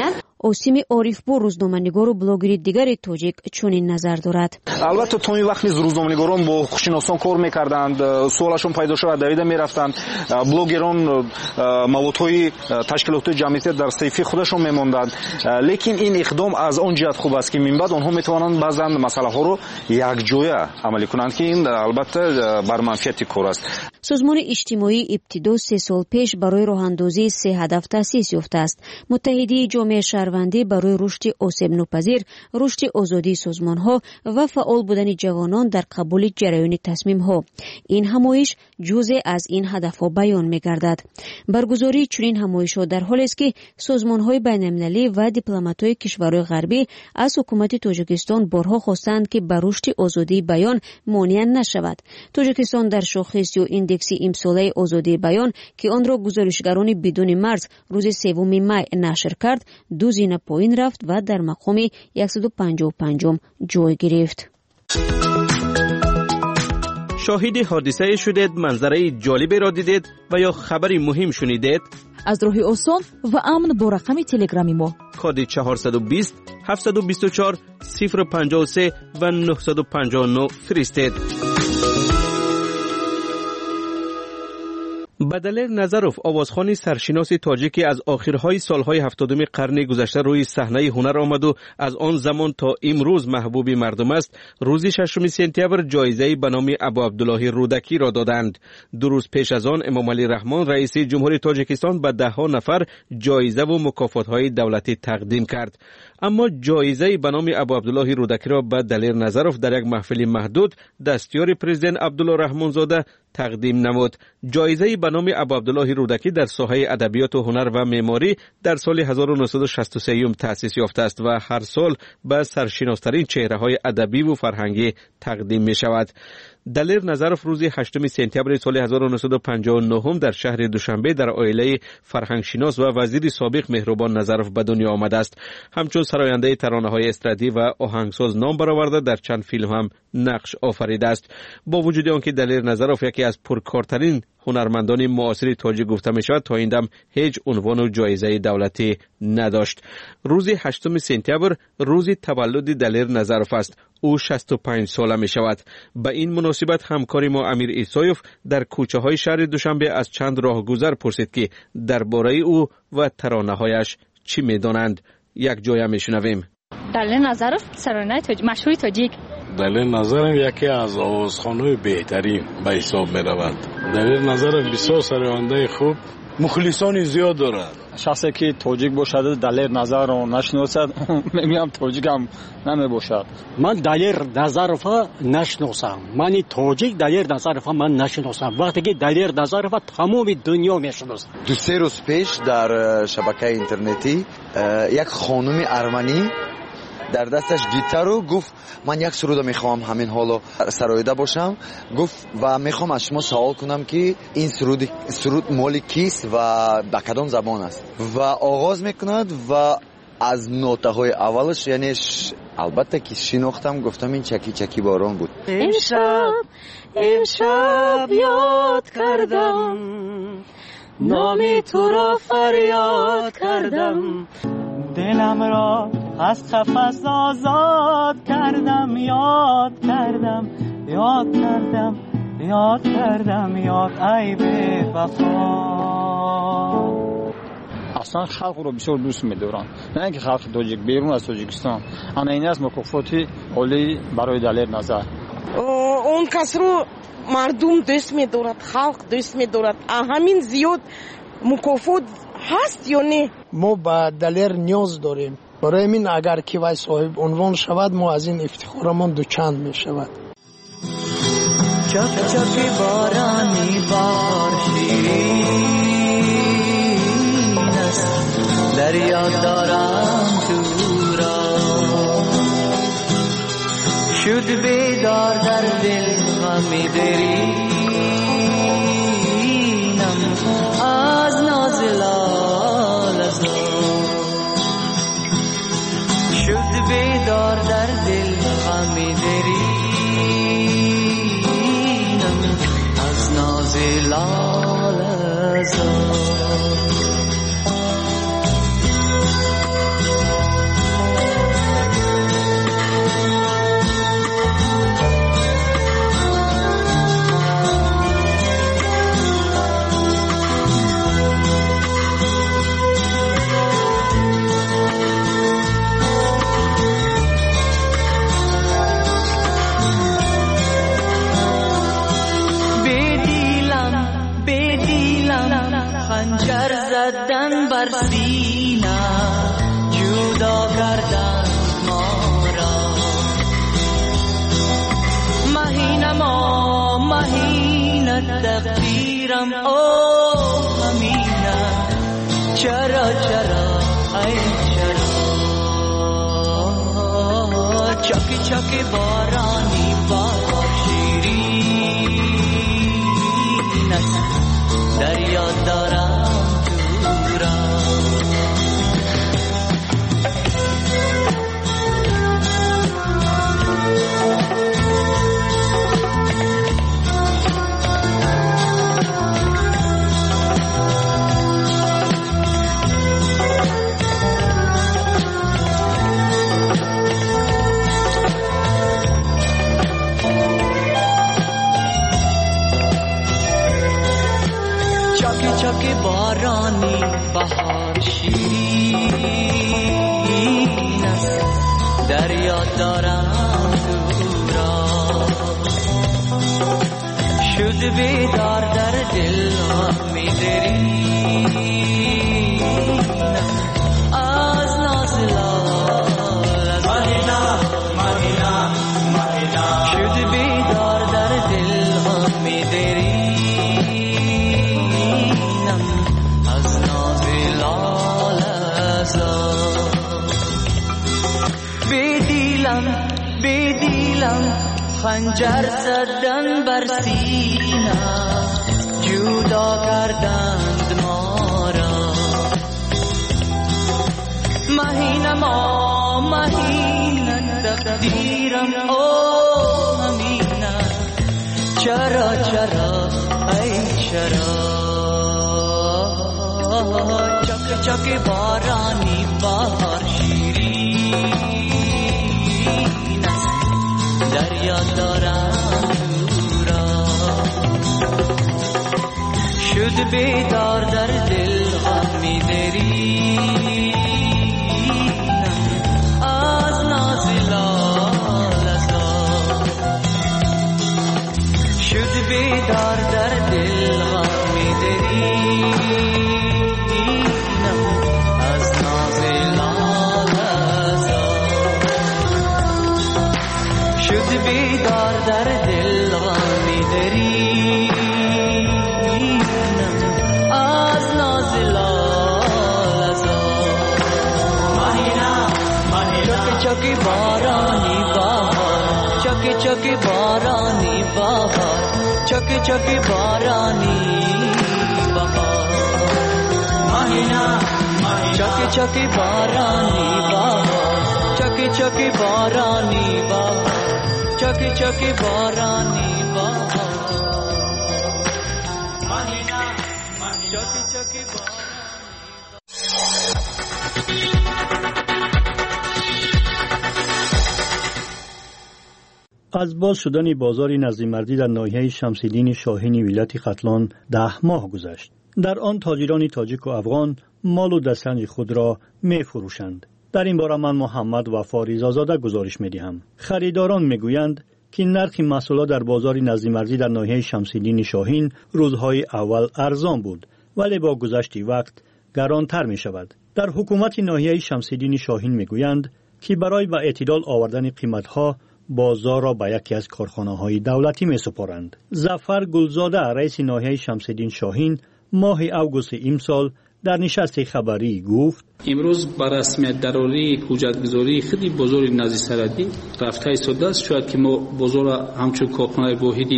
осими орифпур рӯзноманигору блогери дигари тоҷик чунин назар дорад. албатта то ин вақт низ рӯзноманигорон бо хушшиносон кор мекарданд, суолашон пайдо шавад давида мерафтанд, блогерон маводҳои ташкилотҳои ҷамъиятият дар саҳифаи худашон мемонданд. лекин ин иқдом аз он ҷиҳат хуб аст ки минбаъд онҳо метавонанд баъзан масъалаҳоро якҷоя амалӣ кунанд ки ин албатта бар манфиати кор аст. созмони иҷтимоӣ ибтидо 3 сол пеш барои роҳандозии 3 ҳадаф таъсис ёфтааст. муттаҳидии ҷомеаи шаҳрвандӣ барои рушди осебнопазир, рушди озодии созмонҳо ва фаъол будани ҷавонон дар қабули ҷараёни тасмимҳо. ин ҳамоиш ҷузъе аз ин ҳадафҳо баён мегардад. баргузории чунин ҳамоишҳо дар ҳолест ки созмонҳои байналмилалӣ ва дипломатҳои кишварҳои ғарбӣ аз ҳукумати тоҷикистон борҳо хостанд ки ба рушди озодии баён монеа нашавад. тоҷикистон дар шохиси индекси имсолаи озодии баён ки онро гузоришгарони бидуни марз рӯзи 3 май нашр кард, 2 зина поин рафт ва дар мақоми 155 ҷой гирифт. شاهد حادثه شدید، منظره جالبی را دیدید و یا خبری مهم شنیدید؟ از راه آسان و امن با رقم تلگرامی ما کد 420 724 053 و 959 فرستید. بدلر نظروف آوازخوان سرشناس تاجیکی از آخرهای سالهای 70 قرن گذشته روی صحنه هنر آمد و از آن زمان تا امروز محبوب مردم است. روز 6 سپتامبر جایزه به نام ابو عبدالله رودکی را دادند. 2 روز پیش از آن امام علی رحمان رئیس جمهوری تاجیکستان به 10 نفر جایزه و مکافات‌های دولتی تقدیم کرد. اما جایزه به نام ابو عبدالله رودکی را به دلیر نظروف در یک محفل محدود دستیار پرزیدنت عبدالله رحمانزاده تقدیم نمود. جایزه به نام ابو عبدالله رودکی در ساحه ادبیات و هنر و معماری در سال 1963 تأسیس یافته است و هر سال به سرشناسترین چهره‌های ادبی و فرهنگی تقدیم می شود. دلیر نظروف روز 8 سپتامبر سال 1959 در شهر دوشنبه در عائله فرهنگشناس و وزیر سابق مهربان نظروف به دنیا آمده است. همچون سراینده ترانه‌های استرادی و آهنگساز نام برآورده در چند فیلم هم نقش آفریده است. با وجود آنکه دلیر نظروف یکی از پرکارترین هنرمندان معاصر تاجیک گفته می شود، تا این دم هیچ عنوان و جایزه دولتی نداشت. روز 8 سپتامبر روز تولد دلیر نظروف است. او 65 ساله می شود. به این مناسبت همکار ما امیر ایسایوف در کوچه های شهر دوشنبه از چند راهگذر پرسید که درباره او و ترانه هایش چی می دانند. یک جای می شنویم. دلیر نظروف سرانه مشهور تاجیک. دلیر نظروف یکی از آوازخوان‌های بهترین به حساب می رود. دلیر نظروف بسیار سراینده خوب، مخلصان زیاد دارد. شخصی که تاجیک باشد دلیر نظر رو نشناسد میگم تاجیک هم نمی باشد. من دلیر نظروف نشناسم. من تاجیک دلیر نظروف من نشناسم. وقتی که دلیر نظروف تمام دنیا میشناسه. 2-3 روز پیش در شبکه اینترنتی یک خانم ارمنی در دستش گیتارو گفت من یک سرود میخوام همین حالا سرایده باشم. گفت و میخوام از شما سوال کنم که این سرود مال کیست و به کدام زبان است. و آغاز میکند و از نوته های اولش یعنی البته که شناختم گفتم این چکی چکی باران بود. امشب یاد کردم نامی تو را فریاد کردم. دلم را از قفس آزاد کردم. یاد کردم یاد ای به وفا. اصلا خلق رو بسیار دوست می‌دارم، نه اینکه خلق تاجیک بیرون از تاجیکستان. انا این است مکافاتی عالی برای دلیر نظر. اون کس رو مردم دوست می‌دارد، خلق دوست می‌دارد. همین زیاد مکافات هست یا نه؟ ما با دلیر نیاز داریم. برای من اگر که وای صاحب عنوان شود ما از این افتخارمان دوچند می شود. چک چک بارانی بار شیرین است، دریا دارم تو را. شد بیدار در دل غمی درینم از ناز لالزار. شد بیدار در دل غمی درینم از ناز لالزار. تقدیرم او همینه چرا چرا ای چرا چاکی چاکی بارانی بهار شیرین است دریا دارم دورم چاکی بارانی بهار شیرین است دریا دارم دورا شد بیدار در دل غمی درین از ناز لال مدینه شد بیدار در دل غمی درین بدیلم خنجر زدن بر سینه جدا کردند ما را مهینه تقدیرم او همینه چرا چرا ای چرا چک چک بارانی بهار شیرین است دریا دارم دورا شد بیدار در دل غمی درینم از ناز لالزار شد بیدار در دل غمی درینم از ناز شد بیدار در دل غمی درینم از ناز لالزار مهینه چکی بارانی بهار چکی بارانی بهار چکی بارانی بهار مهینه چکی بارانی بهار چکی بارانی بهار چکی بارانی بهار چکی از باز شدن بازار نظیمردی در ناحیه شمس‌الدین شاهین ولایت ختلان 10 ماه گذشت. در آن تاجران تاجیک و افغان مال و دستنج خود را می فروشند. در این باره من محمد وفا ریزازاده گزارش می دهم. خریداران می گویند که نرخ محصولات در بازار نظیمردی در ناحیه شمس‌الدین شاهین روزهای اول ارزان بود ولی با گذشت وقت گرانتر می شود. در حکومت ناحیه شمس‌الدین شاهین می گویند که برای به اعتدال آوردن قیمتها بازار را به یکی از کارخانه‌های دولتی می سپارند. ظفر گلزاده رئیس ناحیه شمس‌الدین شاهین ماه اوگوست امسال در نشست خبری گفت امروز بر رسمیت ضروری حجتگذاری خیلی بازار نظیمردی رفته ایستاده است. شاید که ما بازار همچون کارخانه واحدی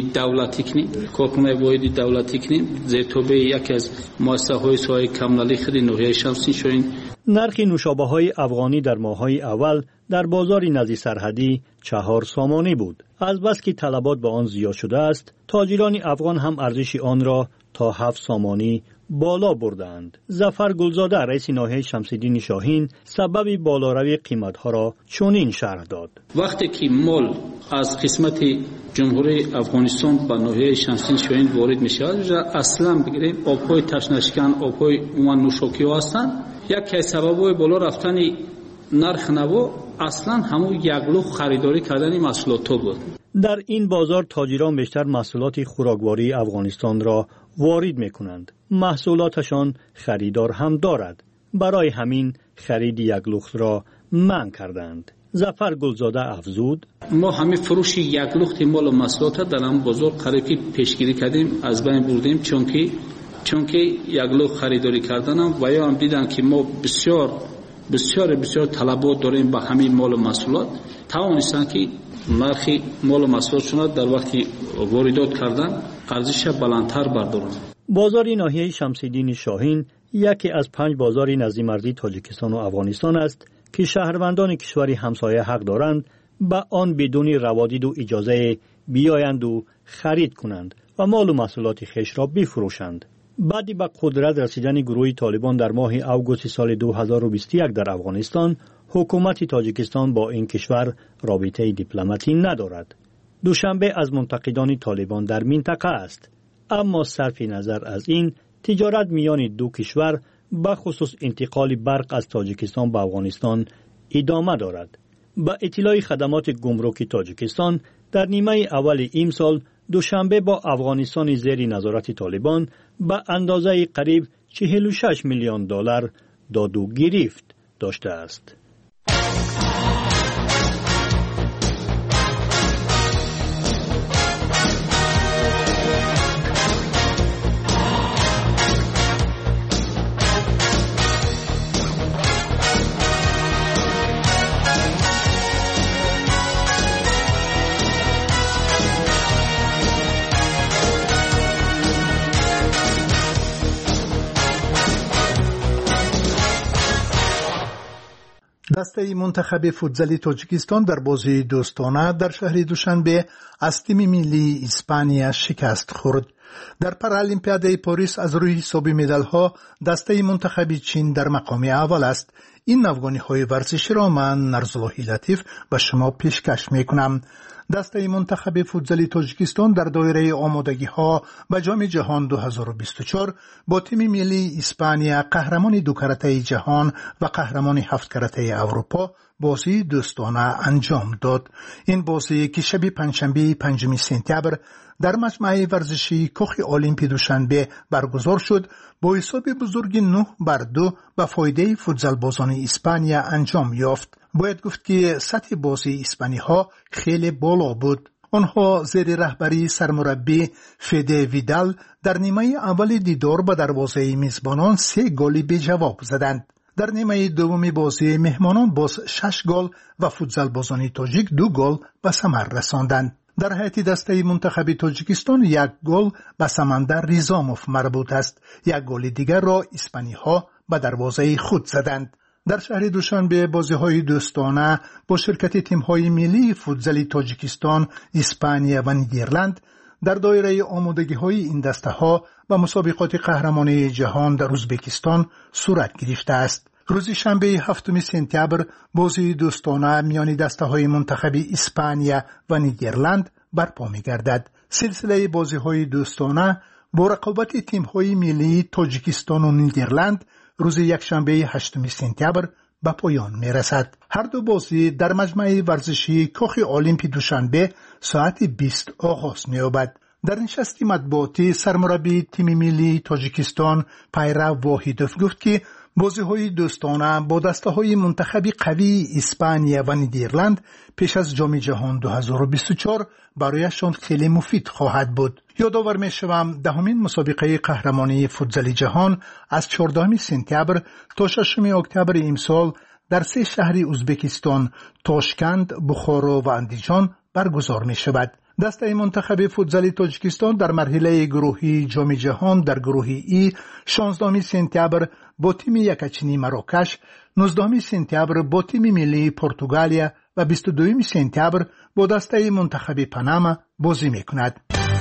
دولتی کنیم زیرتابع یکی از مؤسسه‌های سایه کمالی خیلی ناحیه شمس‌الدین شاهین. نرخ نوشابه‌های افغانی در ماه‌های اول در بازار نزدیک سرحدی 4 سامانی بود. از بس که طلبات به آن زیاد شده است، تاجران افغان هم ارزش آن را تا 7 سامانی بالا بردند. ظفر گلزاده رئیس ناحیه شمس‌الدین شاهین سبب بالاروی قیمت‌ها را چنین شرح داد. وقتی که مال از قسمت جمهوری افغانستان به ناحیه شمس‌الدین شاهین وارد می‌شود، اصلا بگیریم آب‌های تشنشکن، آب‌های عموما نوشاکی‌ها هستند. یکی از سبب‌های بالا رفتن نرخ نوا اصلا همون یگلوخ خریداری کردن محصولات بود. در این بازار تاجران بیشتر محصولات خوراکواری افغانستان را وارد می‌کنند. محصولاتشان خریدار هم دارد. برای همین خرید یگلوخ را منع کردند. ظفر گلزاده افزود: ما همه فروش یک لخت مال و محصولات در هم بازار قریبی پیشگیری کردیم، از بین بردیم، چون که یک لخت خریداری کردن و یا هم دیدن که ما بسیار طلبات داریم به همین مال و محصولات، توانستن که نرخ مال و محصولاتشون در وقتی واردات کردن ارزش بلندتر بردارن. بازار ناحیه شمس‌الدین شاهین یکی از 5 بازار نظیم‌مردی تاجیکستان و افغانستان است که شهروندان کشور همسایه حق دارند به آن بدون روادید و اجازه بیایند و خرید کنند و مال و محصولات خویش را بفروشند. بعد به قدرت رسیدن گروه طالبان در ماه اوگوست سال 2021 در افغانستان، حکومت تاجیکستان با این کشور رابطه دیپلماتی ندارد. دوشنبه از منتقدان طالبان در منطقه است، اما صرف نظر از این تجارت میان دو کشور به خصوص انتقال برق از تاجیکستان به افغانستان ادامه دارد. با اطلاع خدمات گمرکی تاجیکستان در نیمه اول این سال دوشنبه با افغانستان زیر نظارت طالبان به اندازه قریب 46 میلیون دلار داد و گرفت داشته است. دسته منتخب فوتزالی تاجیکستان در بازی دوستانه در شهر دوشنبه از تیم ملی اسپانیا شکست خورد. در پارالمپیادای پاریس از روی حساب مدال‌ها دسته منتخب چین در مقام اول است. این افغانی‌های ورزشی را من نرزالله لطیف به شما پیشکش می‌کنم. دسته منتخب فوتزالی تاجیکستان در دایره آمادگی‌ها به جام جهان 2024 با تیم ملی اسپانیا قهرمان 2 کرته جهان و قهرمان 7 کرته اروپا بازی دوستانه انجام داد. این بازی که شب پنجشنبه 5 سپتامبر در مجمع ورزشی کاخ المپی دوشنبه برگزار شد، با حساب بزرگ 9-2 به فایده فوتزال بازان اسپانیا انجام یافت. باید گفت که سطح بازی اسپانی ها خیلی بالا بود. آنها زیر رهبری سرمربی فده ویدال در نیمه اول دیدار به دروازه میزبانان 3 گل به جواب زدند. در نیمه دوم بازی مهمانان باز 6 گل و فوتزال بازان تاجیک 2 گل به ثمر رساندند. در حیاتی دسته منتخب تاجیکستان 1 گل به سمندر ریزاموف مربوط است. 1 گل دیگر را اسپانی ها به دروازه خود زدند. در شهر دوشنبه بازی‌های دوستانه با شرکت تیم‌های ملی فوتزالی تاجیکستان، اسپانیا و نیدرلند در دایره آمادگی‌های این دسته‌ها و مسابقات قهرمانی جهان در ازبکستان صورت گرفته است. روز شنبه 7 سپتامبر بازی دوستانه میان دسته‌های منتخب اسپانیا و نیدرلند برپا می‌گردد. سلسله بازی‌های دوستانه با رقابت تیم‌های ملی تاجیکستان و نیدرلند روز یکشنبه 8 سپتامبر به پایان می‌رسد. هر دو بازی در مجمع ورزشی کاخ المپی دوشنبه ساعت 20 آغاز می‌یابد. در نشست مطبوعاتی سرمربی تیم ملی تاجیکستان پیرو واحدوف گفت که بازی‌های دوستانه با دسته‌های منتخب قوی اسپانیا و نیدرلند پیش از جام جهان 2024 برایشان خیلی مفید خواهد بود. یادآور می‌شوم 10مین مسابقه قهرمانی فوتزال جهان از 14 سپتامبر تا 6 اکتبر امسال در 3 شهر ازبکستان، تاشکند، بخارا و اندیجان برگزار می‌شود. دسته منتخب فوتزال تاجیکستان در مرحله گروهی جام جهان در گروه ای 16 سپتامبر با تیم یکچینی مراکش، 19 سپتامبر با تیم ملی پرتغالیا و 22 سپتامبر با دسته منتخب پاناما بازی می‌کند.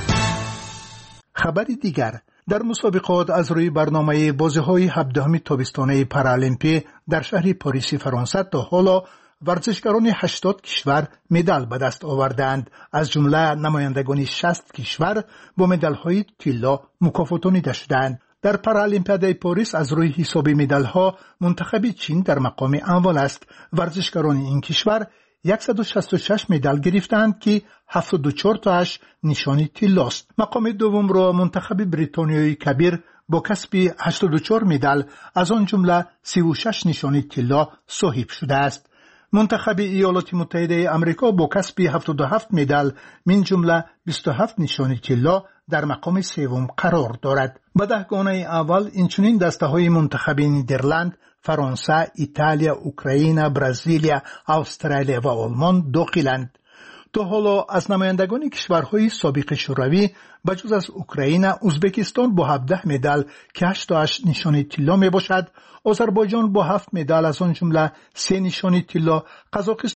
خبر دیگر در مسابقات از روی برنامه بازی‌های 17 تابستانه پارالمپی در شهر پاریس فرانسه تا حالا ورزشکاران 80 کشور مدال به دست آوردند. از جمله نمایندگان 60 کشور با مدال‌های طلا مکافاتانیده شدند. در پارالمپیادای پاریس از روی حساب مدال‌ها منتخب چین در مقام اول است. ورزشکاران این کشور 166 مدال گرفتند که 74 تاش نشانی طلاست. مقام دوم را منتخب بریتانیای کبیر با کسب 84 مدال از آن جمله 36 نشانی طلا صاحب شده است. منتخب ایالات متحده آمریکا با کسب 77 مدال من جمله 27 نشان طلا در مقام سوم قرار دارد. به دهگانه اول اینچنین دسته‌های منتخب نیدرلند، فرانسه، ایتالیا، اوکراین، برزیلیا، استرالیا و آلمان داخلند. تا حالا از نمایندگان کشورهای سابق شوروی بجز از اوکراین، ازبکستان با 17 مدال که 8 نشان طلا می باشد، آذربایجان با 7 مدال از آن جمله 3 نشان طلا، قزاقستان